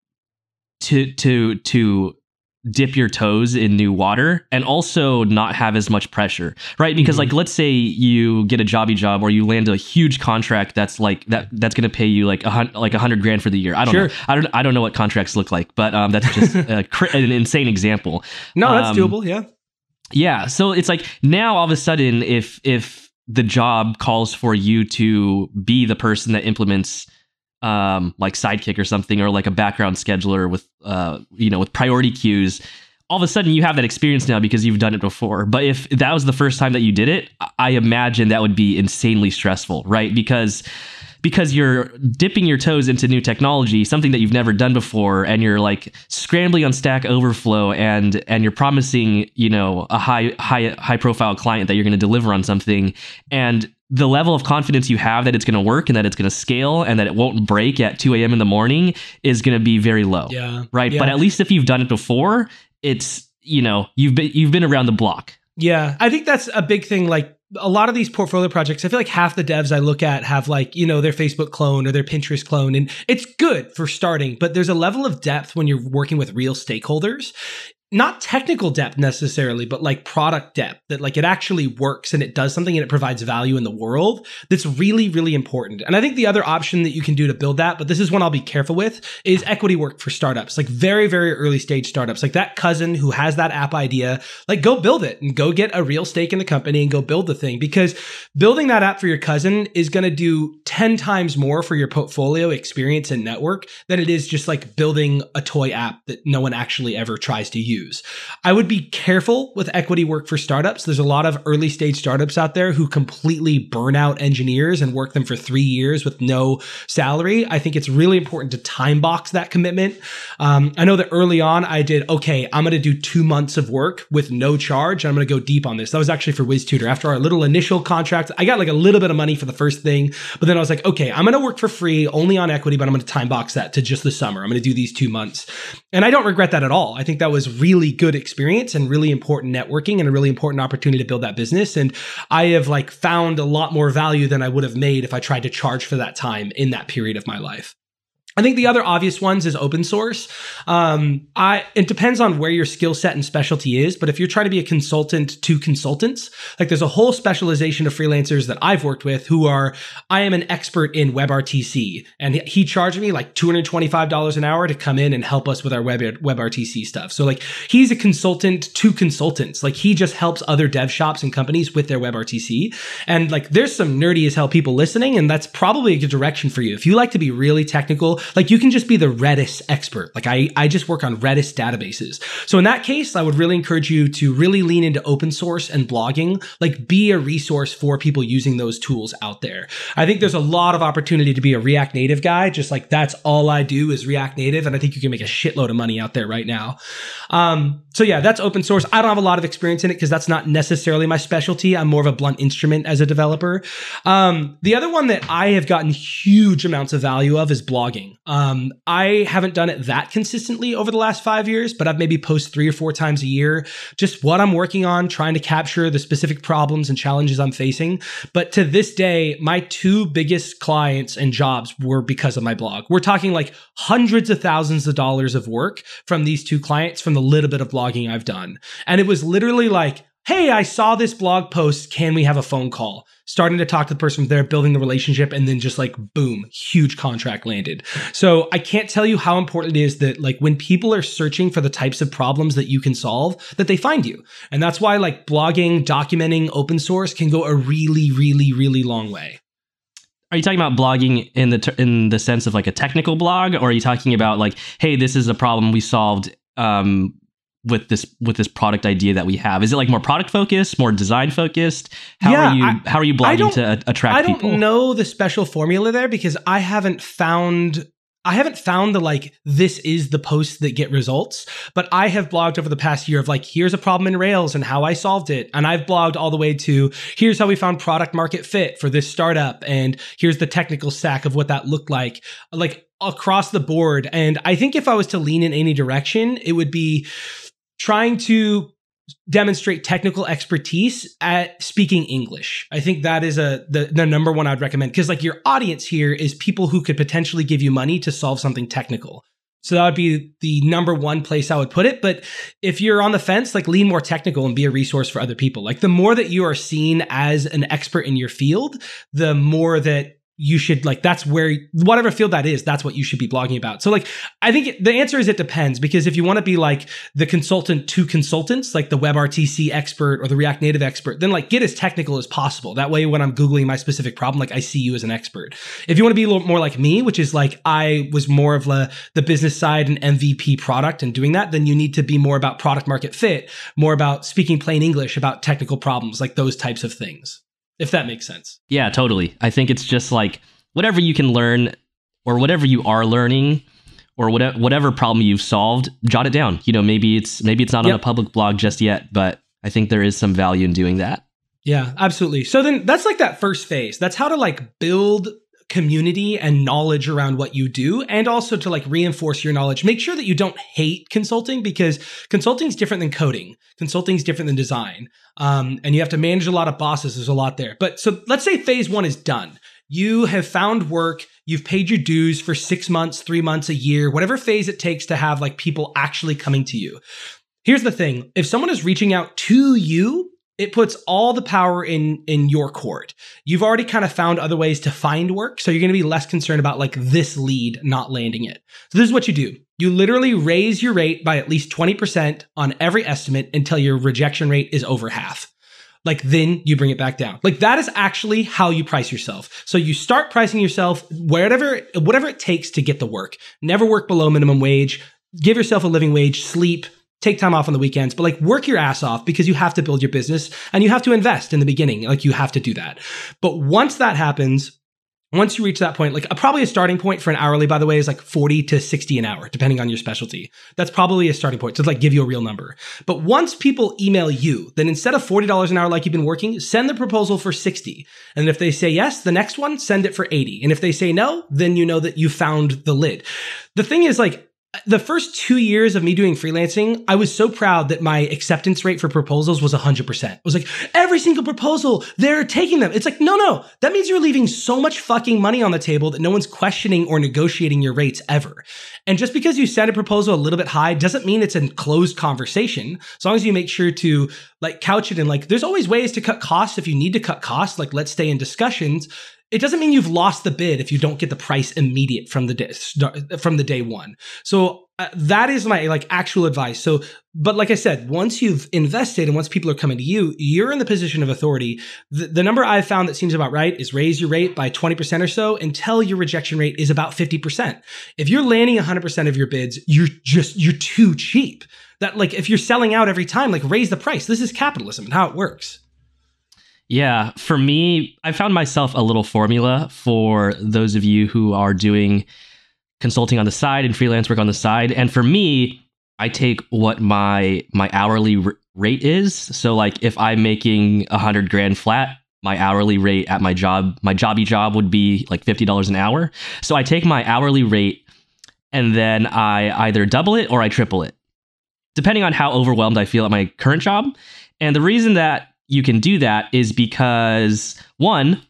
[SPEAKER 2] to, to, to, dip your toes in new water and also not have as much pressure, right? Because mm-hmm. like, let's say you get a jobby job or you land a huge contract that's like that that's going to pay you like a hundred like a hundred grand for the year. I don't sure. know. I don't I don't know what contracts look like, but um, that's just a, an insane example.
[SPEAKER 1] No, that's
[SPEAKER 2] um,
[SPEAKER 1] doable. Yeah.
[SPEAKER 2] Yeah. So it's like now all of a sudden, if if the job calls for you to be the person that implements um, like Sidekick or something, or like a background scheduler with uh, you know, with priority queues, all of a sudden you have that experience now because you've done it before. But if that was the first time that you did it, I imagine that would be insanely stressful, right? Because because you're dipping your toes into new technology, something that you've never done before, and you're like scrambling on Stack Overflow, and and you're promising, you know, a high high high profile client that you're going to deliver on something, and the level of confidence you have that it's going to work and that it's going to scale and that it won't break at two a.m. in the morning is going to be very low.
[SPEAKER 1] Yeah.
[SPEAKER 2] Right.
[SPEAKER 1] Yeah.
[SPEAKER 2] But at least if you've done it before, it's, you know, you've been you've been around the block.
[SPEAKER 1] Yeah, I think that's a big thing. Like a lot of these portfolio projects, I feel like half the devs I look at have like, you know, their Facebook clone or their Pinterest clone. And it's good for starting, but there's a level of depth when you're working with real stakeholders. Not technical depth necessarily, but like product depth, that like it actually works and it does something and it provides value in the world. That's really, really important. And I think the other option that you can do to build that, but this is one I'll be careful with, is equity work for startups, like very, very early stage startups, like that cousin who has that app idea, like go build it and go get a real stake in the company and go build the thing, because building that app for your cousin is going to do ten times more for your portfolio experience and network than it is just like building a toy app that no one actually ever tries to use. I would be careful with equity work for startups. There's a lot of early stage startups out there who completely burn out engineers and work them for three years with no salary. I think it's really important to time box that commitment. Um, I know that early on I did, okay, I'm going to do two months of work with no charge. And I'm going to go deep on this. That was actually for WizTutor. After our little initial contract, I got like a little bit of money for the first thing, but then I was like, okay, I'm going to work for free only on equity, but I'm going to time box that to just the summer. I'm going to do these two months. And I don't regret that at all. I think that was really really good experience and really important networking and a really important opportunity to build that business. And I have like found a lot more value than I would have made if I tried to charge for that time in that period of my life. I think the other obvious ones is open source. Um, I, it depends on where your skill set and specialty is, but if you're trying to be a consultant to consultants, like there's a whole specialization of freelancers that I've worked with who are, I am an expert in WebRTC, and he charged me like two hundred twenty-five dollars an hour to come in and help us with our web WebRTC stuff. So like he's a consultant to consultants. Like he just helps other dev shops and companies with their WebRTC. And like there's some nerdy as hell people listening, and that's probably a good direction for you. If you like to be really technical, like you can just be the Redis expert. Like I, I just work on Redis databases. So in that case, I would really encourage you to really lean into open source and blogging, like be a resource for people using those tools out there. I think there's a lot of opportunity to be a React Native guy. Just like that's all I do is React Native. And I think you can make a shitload of money out there right now. Um, so yeah, that's open source. I don't have a lot of experience in it because that's not necessarily my specialty. I'm more of a blunt instrument as a developer. Um, the other one that I have gotten huge amounts of value of is blogging. Um, I haven't done it that consistently over the last five years, but I've maybe posted three or four times a year, just what I'm working on, trying to capture the specific problems and challenges I'm facing. But to this day, my two biggest clients and jobs were because of my blog. We're talking like hundreds of thousands of dollars of work from these two clients from the little bit of blogging I've done. And it was literally like, hey, I saw this blog post. Can we have a phone call? Starting to talk to the person there, building the relationship, and then just like, boom, huge contract landed. So I can't tell you how important it is that like when people are searching for the types of problems that you can solve, that they find you. And that's why like blogging, documenting, open source can go a really, really, really long way.
[SPEAKER 2] Are you talking about blogging in the ter- in the sense of like a technical blog, or are you talking about like, hey, this is a problem we solved um, with this with this product idea that we have? Is it like more product focused, more design focused? How
[SPEAKER 1] yeah,
[SPEAKER 2] are you
[SPEAKER 1] I,
[SPEAKER 2] how are you blogging to a- attract people?
[SPEAKER 1] I don't know the special formula there because I haven't found I haven't found the like, this is the posts that get results, but I have blogged over the past year of like, here's a problem in Rails and how I solved it. And I've blogged all the way to here's how we found product market fit for this startup. And here's the technical stack of what that looked like, like across the board. And I think if I was to lean in any direction, it would be trying to demonstrate technical expertise at speaking English. I think that is a the, the number one I'd recommend, because like your audience here is people who could potentially give you money to solve something technical. So that would be the number one place I would put it. But if you're on the fence, like lean more technical and be a resource for other people. Like the more that you are seen as an expert in your field, the more that you should like, that's where, whatever field that is, that's what you should be blogging about. So like, I think the answer is it depends, because if you want to be like the consultant to consultants, like the WebRTC expert or the React Native expert, then like get as technical as possible. That way, when I'm Googling my specific problem, like I see you as an expert. If you want to be a little more like me, which is like, I was more of the, the business side and M V P product and doing that, then you need to be more about product market fit, more about speaking plain English, about technical problems, like those types of things. If that makes sense.
[SPEAKER 2] Yeah, totally. I think it's just like whatever you can learn or whatever you are learning or whatever, whatever problem you've solved, jot it down. You know, maybe it's maybe it's not yep. on a public blog just yet, but I think there is some value in doing that.
[SPEAKER 1] Yeah, absolutely. So then that's like that first phase. That's how to like build community and knowledge around what you do, and also to like reinforce your knowledge. Make sure that you don't hate consulting, because consulting is different than coding. Consulting is different than design. Um, and you have to manage a lot of bosses. There's a lot there. But so let's say phase one is done. You have found work. You've paid your dues for six months, three months, a year, whatever phase it takes to have like people actually coming to you. Here's the thing. If someone is reaching out to you, it puts all the power in, in your court. You've already kind of found other ways to find work. So you're going to be less concerned about like this lead not landing it. So this is what you do. You literally raise your rate by at least twenty percent on every estimate until your rejection rate is over half. Like then you bring it back down. Like that is actually how you price yourself. So you start pricing yourself whatever, whatever it takes to get the work. Never work below minimum wage. Give yourself a living wage, sleep, take time off on the weekends, but like work your ass off, because you have to build your business and you have to invest in the beginning. Like you have to do that. But once that happens, once you reach that point, like a, probably a starting point for an hourly, by the way, is like forty to sixty an hour, depending on your specialty. That's probably a starting point to like give you a real number. But once people email you, then instead of forty dollars an hour like you've been working, send the proposal for sixty. And if they say yes, the next one, send it for eighty. And if they say no, then you know that you found the lid. The thing is like, the first two years of me doing freelancing, I was so proud that my acceptance rate for proposals was one hundred percent. It was like, every single proposal, they're taking them. It's like, no, no, that means you're leaving so much fucking money on the table that no one's questioning or negotiating your rates ever. And just because you send a proposal a little bit high doesn't mean it's a closed conversation. As long as you make sure to like couch it in like, there's always ways to cut costs if you need to cut costs. Like let's stay in discussions. It doesn't mean you've lost the bid if you don't get the price immediate from the day, from the day one. So uh, that is my like actual advice. So, but like I said, once you've invested and once people are coming to you, you're in the position of authority. The, the number I've found that seems about right is raise your rate by twenty percent or so until your rejection rate is about fifty percent. If you're landing one hundred percent of your bids, you're just, you're too cheap. That like, if you're selling out every time, like raise the price. This is capitalism and how it works.
[SPEAKER 2] Yeah, for me, I found myself a little formula for those of you who are doing consulting on the side and freelance work on the side. And for me, I take what my my hourly r- rate is. So like if I'm making a hundred grand flat, my hourly rate at my job, my jobby job would be like fifty dollars an hour. So I take my hourly rate and then I either double it or I triple it, depending on how overwhelmed I feel at my current job. And the reason that you can do that is because one,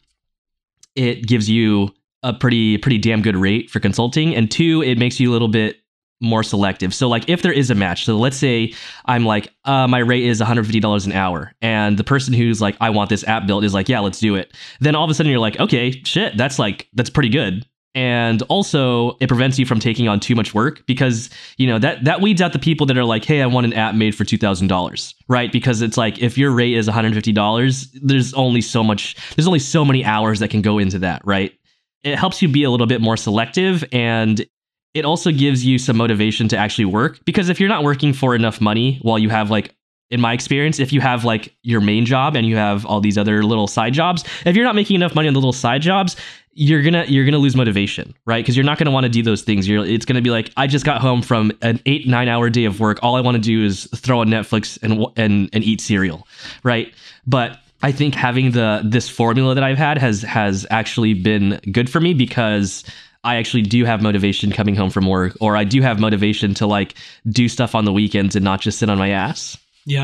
[SPEAKER 2] it gives you a pretty pretty damn good rate for consulting, and two, it makes you a little bit more selective. So like if there is a match, so let's say I'm like, uh, my rate is one hundred fifty dollars an hour, and the person who's like, I want this app built is like, yeah, let's do it. Then all of a sudden you're like, okay, shit, that's like, that's pretty good. And also it prevents you from taking on too much work, because, you know, that, that weeds out the people that are like, hey, I want an app made for two thousand dollars, right? Because it's like, if your rate is one hundred fifty dollars, there's only so much, there's only so many hours that can go into that, right? It helps you be a little bit more selective, and it also gives you some motivation to actually work, because if you're not working for enough money while you have like, in my experience, if you have like your main job and you have all these other little side jobs, if you're not making enough money on the little side jobs, you're gonna you're gonna lose motivation, right? Because you're not gonna want to do those things. You're it's gonna be like, I just got home from an eight nine hour day of work. All I want to do is throw on Netflix and and and eat cereal, right? But I think having the this formula that I've had has has actually been good for me, because I actually do have motivation coming home from work, or I do have motivation to like do stuff on the weekends and not just sit on my ass.
[SPEAKER 1] Yeah.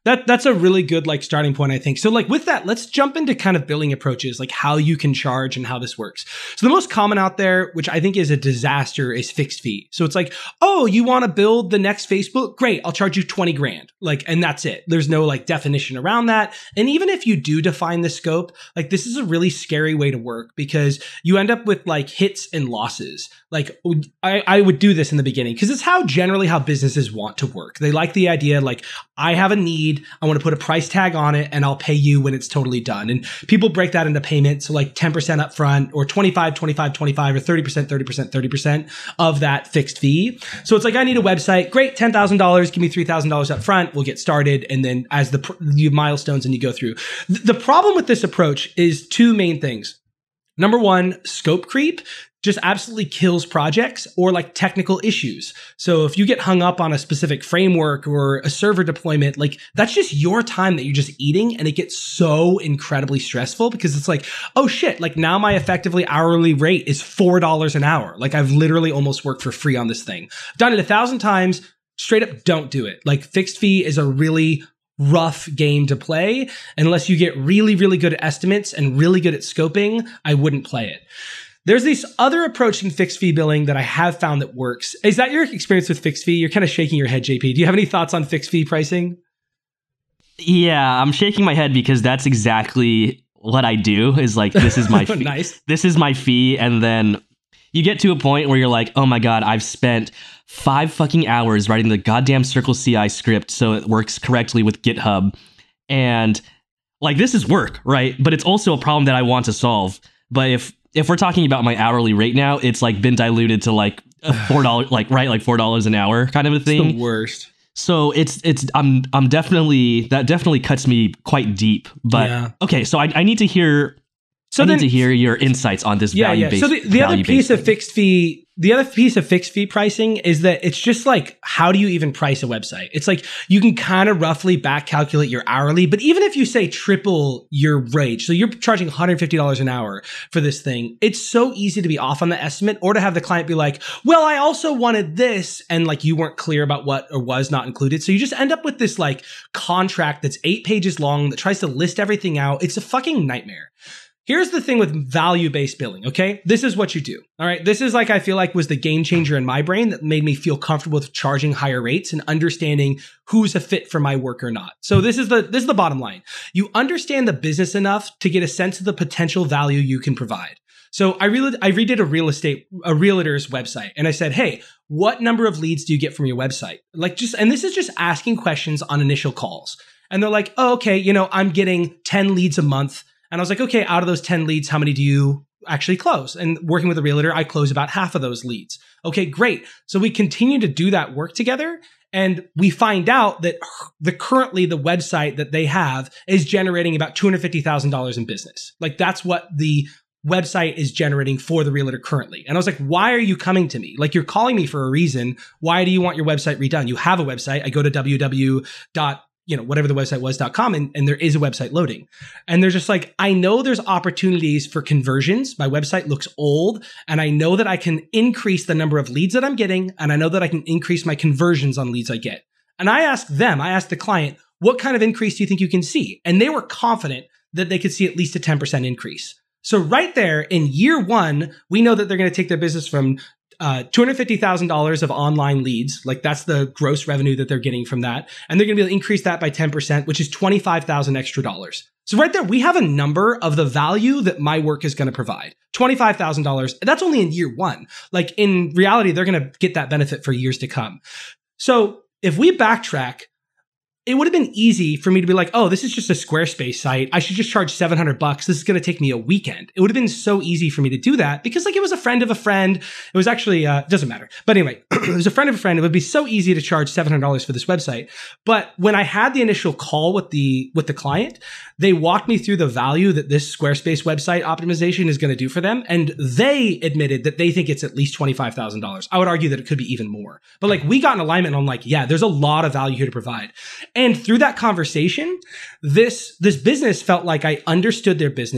[SPEAKER 1] That that's a really good like starting point, I think. So like with that, let's jump into kind of billing approaches, like how you can charge and how this works. So the most common out there, which I think is a disaster, is fixed fee. So it's like, oh, you want to build the next Facebook? Great, I'll charge you twenty grand. Like, and that's it. There's no like definition around that. And even if you do define the scope, like this is a really scary way to work because you end up with like hits and losses. Like I, I would do this in the beginning because it's how generally how businesses want to work. They like the idea like I have a need, I want to put a price tag on it and I'll pay you when it's totally done. And people break that into payments. So like ten percent up front or twenty-five, twenty-five, twenty-five or thirty percent, thirty percent, thirty percent of that fixed fee. So it's like, I need a website. Great. ten thousand dollars. Give me three thousand dollars up front. We'll get started. And then as the you milestones and you go through. The problem with this approach is two main things. Number one, scope creep just absolutely kills projects or like technical issues. So if you get hung up on a specific framework or a server deployment, like that's just your time that you're just eating. And it gets so incredibly stressful because it's like, oh shit, like now my effectively hourly rate is four dollars an hour. Like I've literally almost worked for free on this thing. I've done it a thousand times. Straight up, don't do it. Like fixed fee is a really rough game to play. Unless you get really, really good at estimates and really good at scoping, I wouldn't play it. There's this other approach in fixed fee billing that I have found that works. Is that your experience with fixed fee? You're kind of shaking your head, J P. Do you have any thoughts on fixed fee pricing?
[SPEAKER 2] Yeah, I'm shaking my head because that's exactly what I do is like, this is my fee.
[SPEAKER 1] Nice.
[SPEAKER 2] This is my fee. And then you get to a point where you're like, oh my God, I've spent five fucking hours writing the goddamn Circle C I script so it works correctly with GitHub. And like, this is work, right? But it's also a problem that I want to solve. But if if we're talking about my hourly rate now, it's like been diluted to like four dollars, like right, like four dollars an hour kind of a thing.
[SPEAKER 1] It's the worst.
[SPEAKER 2] So it's it's I'm I'm definitely that definitely cuts me quite deep. But yeah. Okay, so I, I need to hear. So I then, need to hear your insights on this
[SPEAKER 1] yeah,
[SPEAKER 2] value-based.
[SPEAKER 1] Yeah. So the, the other piece of fixed fee, the other piece of fixed fee pricing is that it's just like, how do you even price a website? It's like you can kind of roughly back calculate your hourly, but even if you say triple your rate, so you're charging one hundred fifty dollars an hour for this thing, it's so easy to be off on the estimate or to have the client be like, well, I also wanted this, and like you weren't clear about what or was not included. So you just end up with this like contract that's eight pages long that tries to list everything out. It's a fucking nightmare. Here's the thing with value-based billing, okay? This is what you do, all right? This is like, I feel like was the game changer in my brain that made me feel comfortable with charging higher rates and understanding who's a fit for my work or not. So this is the this is the bottom line. You understand the business enough to get a sense of the potential value you can provide. So I really I redid a real estate, a realtor's website, and I said, hey, what number of leads do you get from your website? Like just, and this is just asking questions on initial calls. And they're like, oh, okay, you know, I'm getting ten leads a month. And I was like, okay, out of those ten leads, how many do you actually close? And working with a realtor, I close about half of those leads. Okay, great. So we continue to do that work together. And we find out that the currently the website that they have is generating about two hundred fifty thousand dollars in business. Like that's what the website is generating for the realtor currently. And I was like, why are you coming to me? Like you're calling me for a reason. Why do you want your website redone? You have a website. I go to w w w. you know, whatever the website was dot com and, and there is a website loading. And they're just like, I know there's opportunities for conversions. My website looks old and I know that I can increase the number of leads that I'm getting. And I know that I can increase my conversions on leads I get. And I asked them, I asked the client, what kind of increase do you think you can see? And they were confident that they could see at least a ten percent increase. So right there in year one, we know that they're going to take their business from Uh, two hundred fifty thousand dollars of online leads. Like that's the gross revenue that they're getting from that. And they're going to be able to increase that by ten percent, which is twenty-five thousand extra dollars. So right there, we have a number of the value that my work is going to provide. twenty-five thousand dollars. That's only in year one. Like in reality, they're going to get that benefit for years to come. So if we backtrack, it would have been easy for me to be like, oh, this is just a Squarespace site. I should just charge seven hundred bucks. This is going to take me a weekend. It would have been so easy for me to do that because like it was a friend of a friend. It was actually, uh, doesn't matter. But anyway, it was a friend of a friend. It would be so easy to charge seven hundred dollars for this website. But when I had the initial call with the, with the client, they walked me through the value that this Squarespace website optimization is going to do for them. And they admitted that they think it's at least twenty-five thousand dollars. I would argue that it could be even more. But like we got in alignment on like, yeah, there's a lot of value here to provide. And through that conversation, this, this business felt like I understood their business.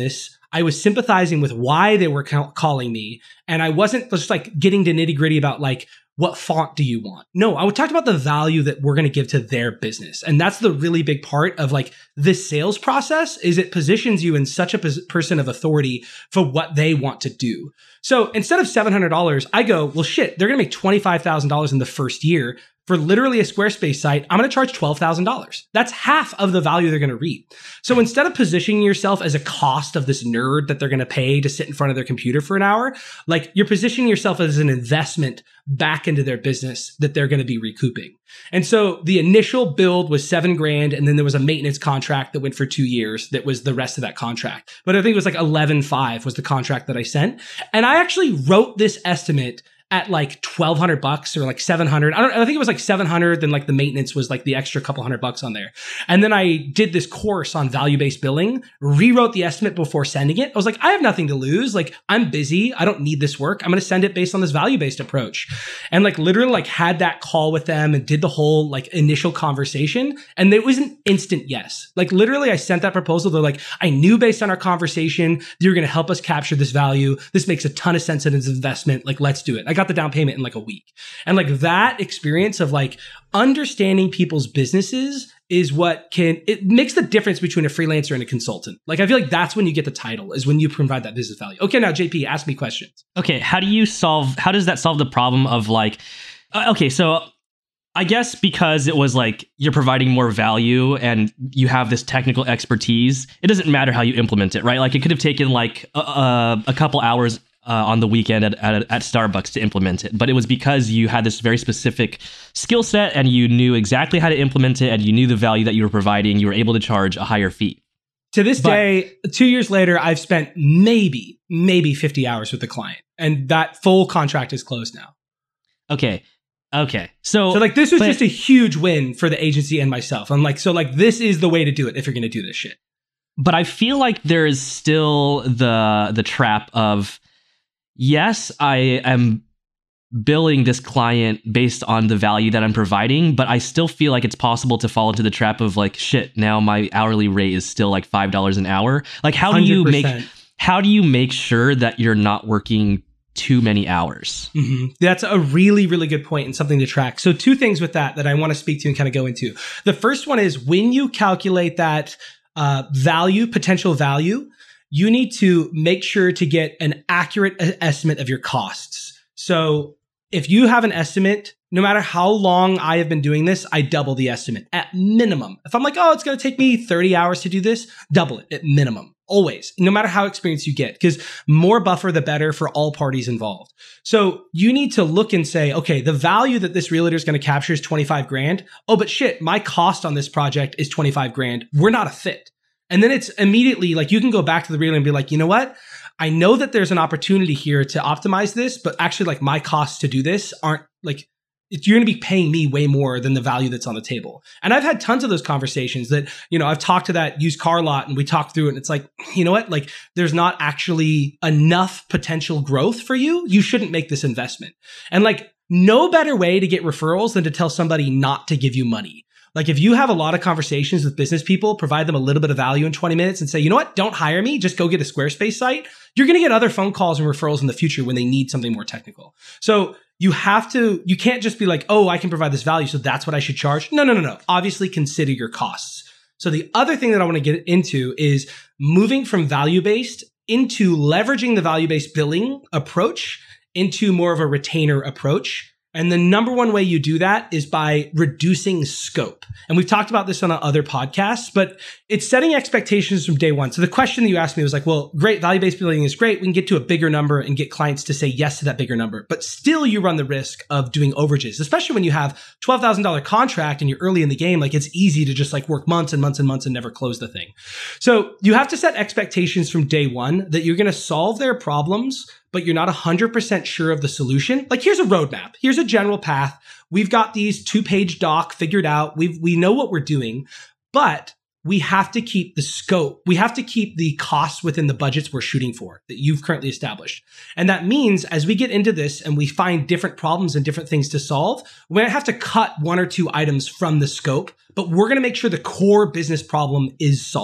[SPEAKER 1] I was sympathizing with why they were ca- calling me. And I wasn't just like getting to nitty gritty about like, what font do you want? No, I would talk about the value that we're going to give to their business. And that's the really big part of like this sales process is it positions you in such a pos- person of authority for what they want to do. So instead of seven hundred dollars, I go, well, shit, they're going to make twenty-five thousand dollars in the first year. For literally a Squarespace site, I'm going to charge twelve thousand dollars. That's half of the value they're going to reap. So instead of positioning yourself as a cost of this nerd that they're going to pay to sit in front of their computer for an hour, like you're positioning yourself as an investment back into their business that they're going to be recouping. And so the initial build was seven grand. And then there was a maintenance contract that went for two years. That was the rest of that contract. But I think it was like eleven five was the contract that I sent. And I actually wrote this estimate at like twelve hundred bucks or like seven hundred. I don't I think it was like seven hundred. Then like the maintenance was like the extra couple hundred bucks on there. And then I did this course on value-based billing, rewrote the estimate before sending it. I was like, I have nothing to lose. Like I'm busy. I don't need this work. I'm going to send it based on this value-based approach. And like literally like had that call with them and did the whole like initial conversation. And it was an instant yes. Like literally I sent that proposal. They're like, I knew based on our conversation, you're going to help us capture this value. This makes a ton of sense as an investment. Like, let's do it. I got the down payment in like a week. And like that experience of like understanding people's businesses is what can, it makes the difference between a freelancer and a consultant. Like, I feel like that's when you get the title is when you provide that business value. Okay. Now J P, ask me questions.
[SPEAKER 2] Okay. How do you solve, how does that solve the problem of like, uh, okay, so I guess because it was like you're providing more value and you have this technical expertise, it doesn't matter how you implement it, right? Like it could have taken like a, a, a couple hours Uh, on the weekend at, at at Starbucks to implement it. But it was because you had this very specific skill set and you knew exactly how to implement it and you knew the value that you were providing. You were able to charge a higher fee.
[SPEAKER 1] To this but, day, two years later, I've spent maybe, maybe fifty hours with the client. And that full contract is closed now.
[SPEAKER 2] Okay. Okay. So,
[SPEAKER 1] so like this was
[SPEAKER 2] but,
[SPEAKER 1] just a huge win for the agency and myself. I'm like, so like this is the way to do it if you're going to do this shit.
[SPEAKER 2] But I feel like there is still the the trap of, yes, I am billing this client based on the value that I'm providing, but I still feel like it's possible to fall into the trap of like, shit, now my hourly rate is still like five dollars an hour. Like, how do you make, how do you make sure that you're not working too many hours?
[SPEAKER 1] Mm-hmm. That's a really, really good point and something to track. So two things with that that I want to speak to and kind of go into. The first one is when you calculate that uh, value, potential value, you need to make sure to get an accurate estimate of your costs. So if you have an estimate, no matter how long I have been doing this, I double the estimate at minimum. If I'm like, oh, it's going to take me thirty hours to do this, double it at minimum. Always, no matter how experienced you get, because more buffer, the better for all parties involved. So you need to look and say, okay, the value that this realtor is going to capture is twenty-five grand. Oh, but shit, my cost on this project is twenty-five grand. We're not a fit. And then it's immediately like you can go back to the realtor and be like, you know what? I know that there's an opportunity here to optimize this, but actually like my costs to do this aren't like, you're going to be paying me way more than the value that's on the table. And I've had tons of those conversations that, you know, I've talked to that used car lot and we talked through it and it's like, you know what? Like there's not actually enough potential growth for you. You shouldn't make this investment. And like no better way to get referrals than to tell somebody not to give you money. Like if you have a lot of conversations with business people, provide them a little bit of value in twenty minutes and say, you know what, don't hire me, just go get a Squarespace site. You're going to get other phone calls and referrals in the future when they need something more technical. So you have to, you can't just be like, oh, I can provide this value, so that's what I should charge. No, no, no, no. Obviously consider your costs. So the other thing that I want to get into is moving from value-based into leveraging the value-based billing approach into more of a retainer approach. And the number one way you do that is by reducing scope. And we've talked about this on other podcasts, but it's setting expectations from day one. So the question that you asked me was like, well, great, value-based billing is great. We can get to a bigger number and get clients to say yes to that bigger number. But still you run the risk of doing overages, especially when you have twelve thousand dollars contract and you're early in the game. Like it's easy to just like work months and months and months and never close the thing. So you have to set expectations from day one that you're going to solve their problems, but you're not one hundred percent sure of the solution. Like here's a roadmap. Here's a general path. We've got these two-page doc figured out. We we know what we're doing, but we have to keep the scope. We have to keep the costs within the budgets we're shooting for that you've currently established. And that means as we get into this and we find different problems and different things to solve, we might have to cut one or two items from the scope, but we're going to make sure the core business problem is solved.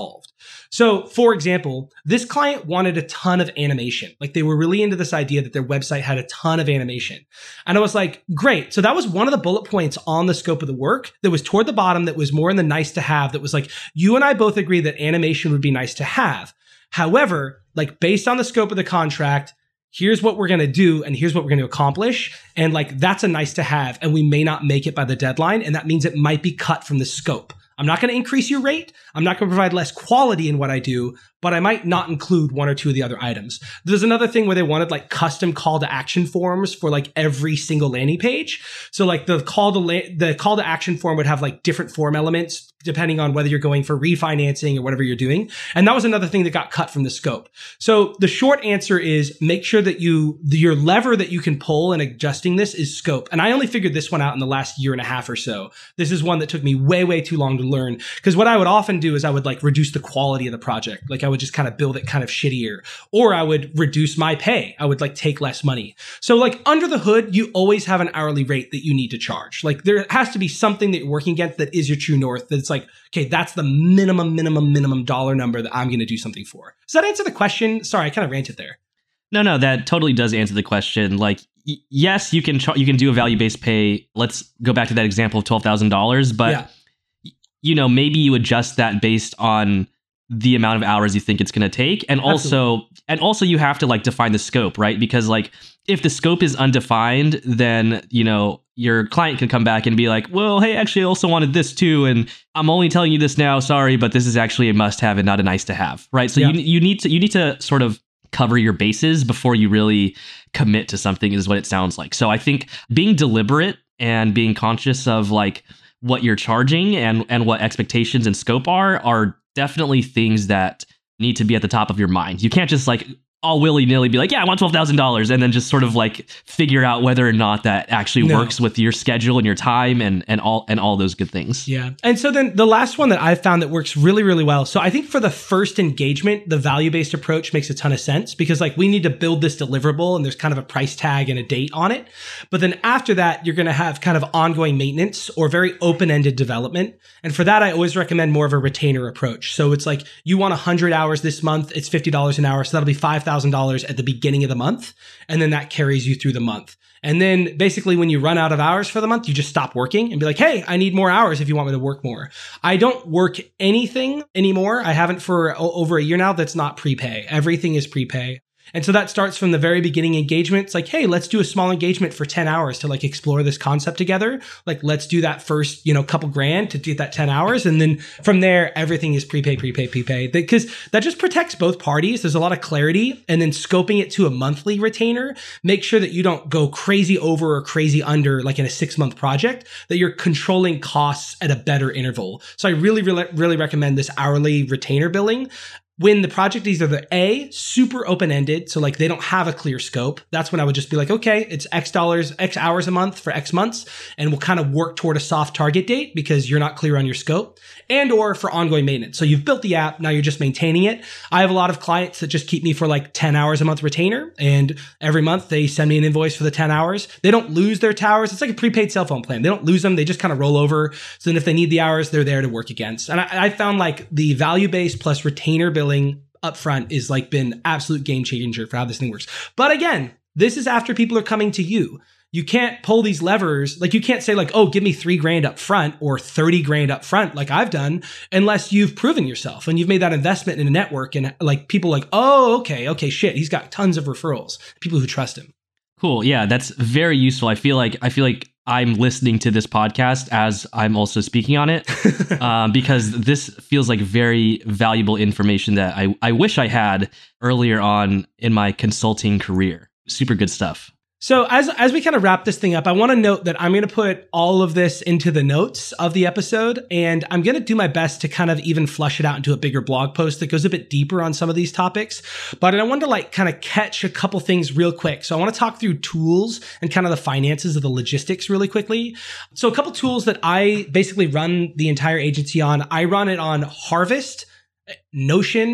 [SPEAKER 1] So for example, this client wanted a ton of animation. Like they were really into this idea that their website had a ton of animation. And I was like, great. So that was one of the bullet points on the scope of the work that was toward the bottom that was more in the nice to have, that was like, you and I both agree that animation would be nice to have. However, like based on the scope of the contract, here's what we're going to do and here's what we're going to accomplish. And like, that's a nice to have. And we may not make it by the deadline. And that means it might be cut from the scope. I'm not going to increase your rate. I'm not going to provide less quality in what I do, but I might not include one or two of the other items. There's another thing where they wanted like custom call to action forms for like every single landing page. So like the call to la- the call to action form would have like different form elements depending on whether you're going for refinancing or whatever you're doing. And that was another thing that got cut from the scope. So the short answer is make sure that you, your lever that you can pull in adjusting this is scope. And I only figured this one out in the last year and a half or so. This is one that took me way, way too long to learn. Because what I would often do is I would like reduce the quality of the project. Like I would just kind of build it kind of shittier, or I would reduce my pay. I would like take less money. So like under the hood, you always have an hourly rate that you need to charge. Like there has to be something that you're working against that is your true north. That's like, okay, that's the minimum, minimum, minimum dollar number that I'm going to do something for. Does that answer the question? Sorry, I kind of ranted there. No,
[SPEAKER 2] no, that totally does answer the question. Like, y- yes, you can char- you can do a value-based pay. Let's go back to that example of twelve thousand dollars, but yeah. y- you know, maybe you adjust that based on the amount of hours you think it's going to take. And also, Absolutely. and also you have to like define the scope, right? Because like if the scope is undefined, then, you know, your client can come back and be like, well, hey, actually I also wanted this too. And I'm only telling you this now. Sorry, but this is actually a must have and not a nice to have. Right. So yeah. you, you need to, you need to sort of cover your bases before you really commit to something is what it sounds like. So I think being deliberate and being conscious of like what you're charging and, and what expectations and scope are, are definitely things that need to be at the top of your mind. You can't just like all willy-nilly be like, yeah, I want twelve thousand dollars and then just sort of like figure out whether or not that actually no. works with your schedule and your time and and all and all those good things.
[SPEAKER 1] Yeah. And so then the last one that I've found that works really, really well. So I think for the first engagement, the value-based approach makes a ton of sense because like we need to build this deliverable and there's kind of a price tag and a date on it. But then after that, you're going to have kind of ongoing maintenance or very open-ended development. And for that, I always recommend more of a retainer approach. So it's like you want one hundred hours this month, it's fifty dollars an hour. So that'll be five thousand dollars at the beginning of the month. And then that carries you through the month. And then basically when you run out of hours for the month, you just stop working and be like, hey, I need more hours if you want me to work more. I don't work anything anymore. I haven't for o- over a year now. That's not prepay. Everything is prepay. And so that starts from the very beginning engagement. It's like, hey, let's do a small engagement for ten hours to like explore this concept together. Like, let's do that first, you know, couple grand to do that ten hours. And then from there, everything is prepay, prepay, prepay. Because that just protects both parties. There's a lot of clarity. And then scoping it to a monthly retainer, make sure that you don't go crazy over or crazy under, like in a six month project, that you're controlling costs at a better interval. So I really, really, really recommend this hourly retainer billing. When the project is either A, super open-ended, so like they don't have a clear scope, that's when I would just be like, okay, it's X dollars, X hours a month for X months, and we'll kind of work toward a soft target date because you're not clear on your scope, and or for ongoing maintenance. So you've built the app, now you're just maintaining it. I have a lot of clients that just keep me for like ten hours a month retainer, and every month they send me an invoice for the ten hours. They don't lose their towers. It's like a prepaid cell phone plan. They don't lose them. They just kind of roll over. So then if they need the hours, they're there to work against. And I, I found like the value-based plus retainer billing upfront is like been absolute game changer for how this thing works. But again, this is after people are coming to you. You can't pull these levers. Like you can't say like, oh, give me three grand up front or thirty grand up front like I've done unless you've proven yourself and you've made that investment in a network and like people like, oh, okay, okay, shit. He's got tons of referrals, people who trust him.
[SPEAKER 2] Cool. Yeah, that's very useful. I feel like I feel like I'm listening to this podcast as I'm also speaking on it um, because this feels like very valuable information that I, I wish I had earlier on in my consulting career. Super good stuff.
[SPEAKER 1] So as as we kind of wrap this thing up, I want to note that I'm going to put all of this into the notes of the episode, and I'm going to do my best to kind of even flush it out into a bigger blog post that goes a bit deeper on some of these topics. But I wanted to like kind of catch a couple things real quick. So I want to talk through tools and kind of the finances of the logistics really quickly. So a couple tools that I basically run the entire agency on. I run it on Harvest, Notion,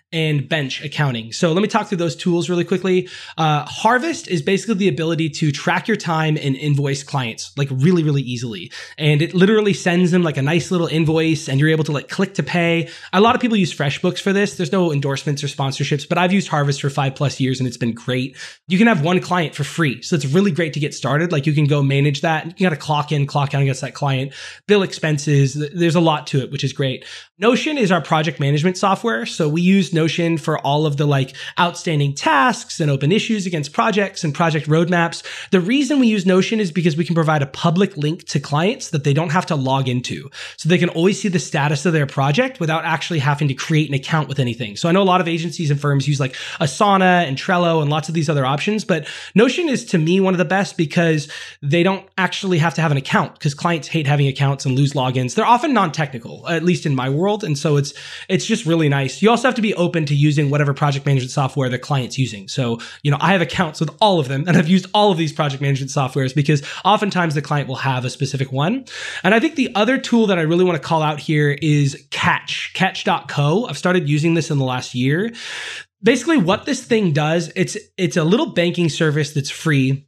[SPEAKER 1] and Bench accounting. So let me talk through those tools really quickly. Uh, Harvest is basically the ability to track your time and invoice clients like really, really easily. And it literally sends them like a nice little invoice and you're able to like click to pay. A lot of people use FreshBooks for this. There's no endorsements or sponsorships, but I've used Harvest for five plus years and it's been great. You can have one client for free. So it's really great to get started. Like you can go manage that. You got to clock in, clock out against that client, bill expenses. There's a lot to it, which is great. Notion is our project management software. So we use Notion for all of the like outstanding tasks and open issues against projects and project roadmaps. The reason we use Notion is because we can provide a public link to clients that they don't have to log into. So they can always see the status of their project without actually having to create an account with anything. So I know a lot of agencies and firms use like Asana and Trello and lots of these other options, but Notion is to me one of the best because they don't actually have to have an account because clients hate having accounts and lose logins. They're often non-technical, at least in my world. And so it's, it's just really nice. You also have to be open to using whatever project management software the client's using. So, you know, I have accounts with all of them and I've used all of these project management softwares because oftentimes the client will have a specific one. And I think the other tool that I really want to call out here is Catch, catch dot co. I've started using this in the last year. Basically what this thing does, it's, it's a little banking service that's free.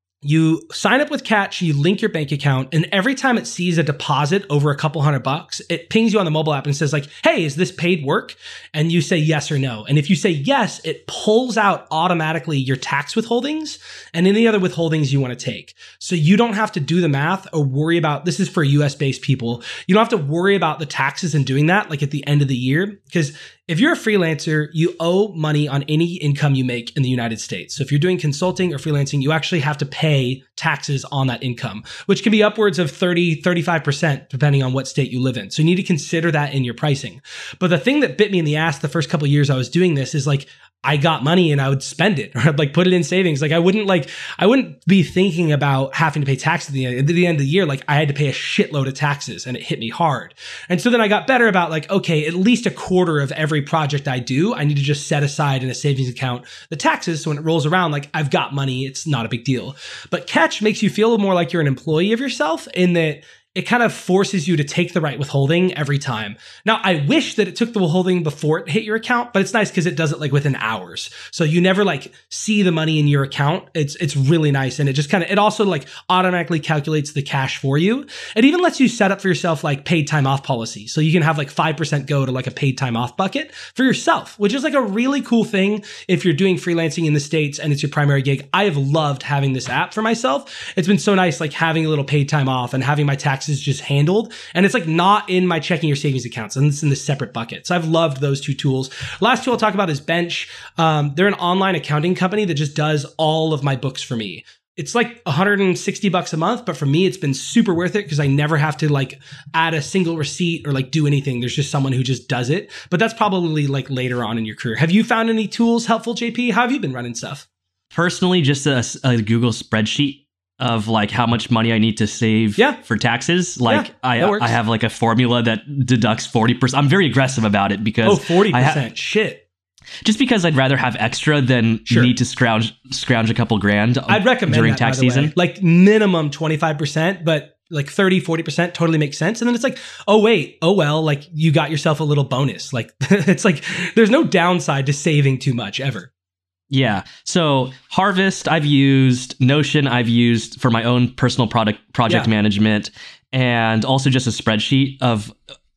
[SPEAKER 1] You sign up with Catch, you link your bank account, and every time it sees a deposit over a couple hundred bucks, it pings you on the mobile app and says like, hey, is this paid work? And you say yes or no. And if you say yes, it pulls out automatically your tax withholdings and any other withholdings you want to take. So you don't have to do the math or worry about, this is for U S based people. You don't have to worry about the taxes and doing that like at the end of the year. Because if you're a freelancer, you owe money on any income you make in the United States. So if you're doing consulting or freelancing, you actually have to pay taxes on that income, which can be upwards of thirty, thirty-five percent, depending on what state you live in. So you need to consider that in your pricing. But the thing that bit me in the ass the first couple of years I was doing this is like, I got money and I would spend it or I'd like put it in savings. Like I wouldn't like, I wouldn't be thinking about having to pay taxes at the end, at the end of the year. Like I had to pay a shitload of taxes and it hit me hard. And so then I got better about like, okay, at least a quarter of every project I do, I need to just set aside in a savings account the taxes. So when it rolls around, like I've got money, it's not a big deal. But Catch makes you feel more like you're an employee of yourself in that it kind of forces you to take the right withholding every time. Now, I wish that it took the withholding before it hit your account, but it's nice because it does it like within hours. So you never like see the money in your account. It's it's really nice. And it just kind of, it also like automatically calculates the cash for you. It even lets you set up for yourself like paid time off policy. So you can have like five percent go to like a paid time off bucket for yourself, which is like a really cool thing if you're doing freelancing in the States and it's your primary gig. I have loved having this app for myself. It's been so nice like having a little paid time off and having my taxes is just handled. And it's like not in my checking or savings accounts and it's in this separate bucket. So I've loved those two tools. Last tool I'll talk about is Bench. Um, they're an online accounting company that just does all of my books for me. It's like one hundred sixty bucks a month, but for me, it's been super worth it because I never have to like add a single receipt or like do anything. There's just someone who just does it. But that's probably like later on in your career. Have you found any tools helpful, J P? How have you been running stuff?
[SPEAKER 2] Personally, just a, a Google spreadsheet of like how much money I need to save
[SPEAKER 1] yeah.
[SPEAKER 2] for taxes. Like
[SPEAKER 1] yeah,
[SPEAKER 2] I I have like a formula that deducts forty percent. I'm very aggressive about it because
[SPEAKER 1] oh, forty percent. Ha- Shit.
[SPEAKER 2] Just because I'd rather have extra than sure. need to scrounge scrounge a couple grand
[SPEAKER 1] I'd recommend
[SPEAKER 2] during
[SPEAKER 1] that,
[SPEAKER 2] tax season.
[SPEAKER 1] Like minimum twenty-five percent, but like thirty, forty percent totally makes sense. And then it's like, oh wait, oh well, like you got yourself a little bonus. Like it's like there's no downside to saving too much ever.
[SPEAKER 2] Yeah. So Harvest, I've used. Notion, I've used for my own personal product project yeah. management, and also just a spreadsheet of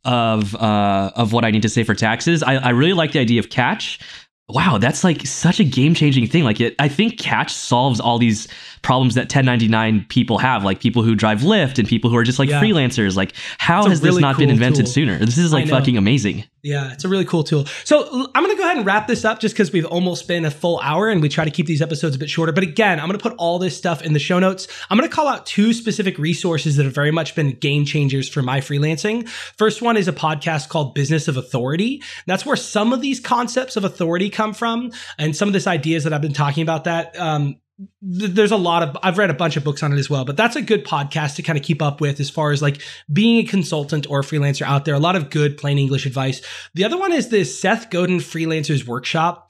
[SPEAKER 2] of uh, of what I need to save for taxes. I, I really like the idea of Catch. Wow, that's like such a game changing thing. Like it, I think Catch solves all these problems that ten ninety-nine people have, like people who drive Lyft and people who are just like yeah. freelancers. Like, how has really this not cool been invented tool. sooner? This is like fucking amazing.
[SPEAKER 1] Yeah, it's a really cool tool. So I'm going to go ahead and wrap this up just because we've almost been a full hour and we try to keep these episodes a bit shorter. But again, I'm going to put all this stuff in the show notes. I'm going to call out two specific resources that have very much been game changers for my freelancing. First one is a podcast called Business of Authority. That's where some of these concepts of authority come from and some of these ideas that I've been talking about that, um, there's a lot of, I've read a bunch of books on it as well, but that's a good podcast to kind of keep up with as far as like being a consultant or a freelancer out there. A lot of good plain English advice. The other one is this Seth Godin Freelancers Workshop.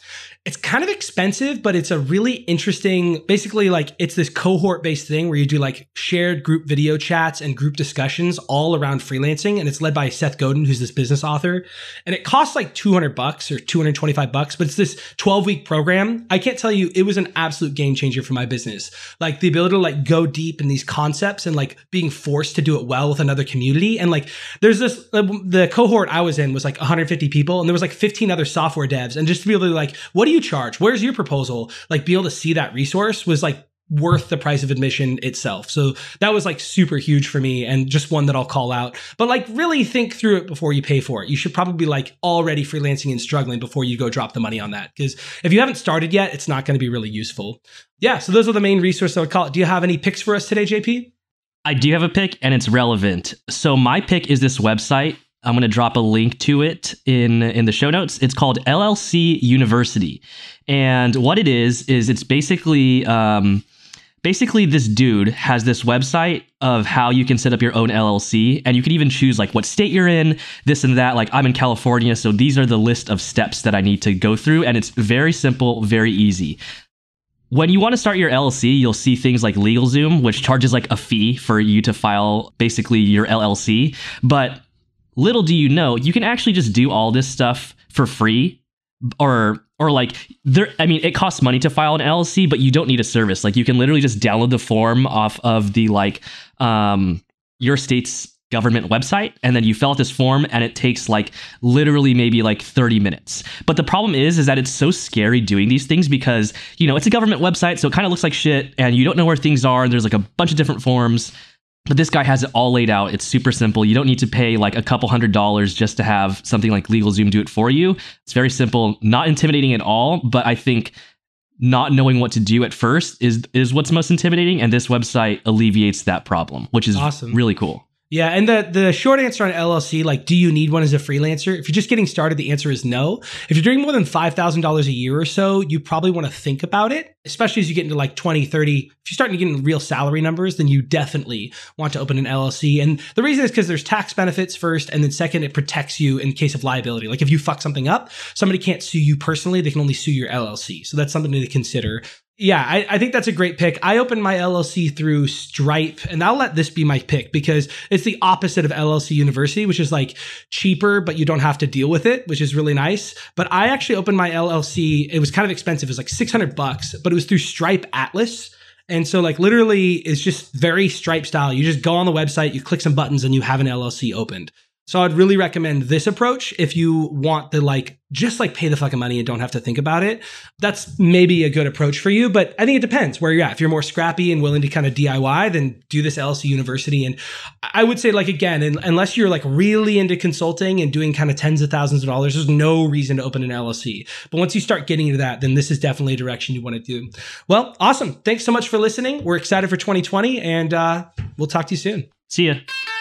[SPEAKER 1] It's kind of expensive, but it's a really interesting, basically like it's this cohort based thing where you do like shared group video chats and group discussions all around freelancing. And it's led by Seth Godin, who's this business author. And it costs like two hundred bucks or two hundred twenty-five bucks, but it's this twelve week program. I can't tell you, it was an absolute game changer for my business. Like the ability to like go deep in these concepts and like being forced to do it well with another community. And like there's this, the cohort I was in was like one hundred fifty people and there was like fifteen other software devs. And just to be able to like, what do you charge? Where's your proposal? Like be able to see that resource was like worth the price of admission itself. So that was like super huge for me and just one that I'll call out. But like really think through it before you pay for it. You should probably be like already freelancing and struggling before you go drop the money on that. Because if you haven't started yet, it's not going to be really useful. Yeah. So those are the main resources I would call it. Do you have any picks for us today, J P?
[SPEAKER 2] I do have a pick and it's relevant. So my pick is this website. I'm going to drop a link to it in, in the show notes. It's called L L C University. And what it is, is it's basically, um, basically this dude has this website of how you can set up your own L L C. And you can even choose like what state you're in, this and that. Like I'm in California. So these are the list of steps that I need to go through. And it's very simple, very easy. When you want to start your L L C, you'll see things like LegalZoom, which charges like a fee for you to file basically your L L C. But little do you know, you can actually just do all this stuff for free, or or like there. I mean, it costs money to file an L L C, but you don't need a service. Like you can literally just download the form off of the like um, your state's government website, and then you fill out this form, and it takes like literally maybe like thirty minutes. But the problem is, is that it's so scary doing these things because you know it's a government website, so it kind of looks like shit, and you don't know where things are. And there's like a bunch of different forms. But this guy has it all laid out. It's super simple. You don't need to pay like a couple hundred dollars just to have something like LegalZoom do it for you. It's very simple, not intimidating at all. But I think not knowing what to do at first is is what's most intimidating. And this website alleviates that problem, which is awesome. Really cool.
[SPEAKER 1] Yeah, and the the short answer on L L C, like, do you need one as a freelancer? If you're just getting started, the answer is no. If you're doing more than five thousand dollars a year or so, you probably want to think about it, especially as you get into like twenty, thirty. If you're starting to get into real salary numbers, then you definitely want to open an L L C. And the reason is because there's tax benefits first, and then second, it protects you in case of liability. Like if you fuck something up, somebody can't sue you personally, they can only sue your L L C. So that's something to consider. Yeah, I, I think that's a great pick. I opened my L L C through Stripe, and I'll let this be my pick because it's the opposite of L L C University, which is like cheaper, but you don't have to deal with it, which is really nice. But I actually opened my L L C. It was kind of expensive. It was like six hundred bucks, but it was through Stripe Atlas. And so like literally it's just very Stripe style. You just go on the website, you click some buttons, and you have an L L C opened. So I'd really recommend this approach if you want to like just like pay the fucking money and don't have to think about it. That's maybe a good approach for you, but I think it depends where you're at. If you're more scrappy and willing to kind of D I Y, then do this L L C University. And I would say like, again, unless you're like really into consulting and doing kind of tens of thousands of dollars, there's no reason to open an L L C. But once you start getting into that, then this is definitely a direction you want to do. Well, awesome. Thanks so much for listening. We're excited for twenty twenty and uh, we'll talk to you soon.
[SPEAKER 2] See ya.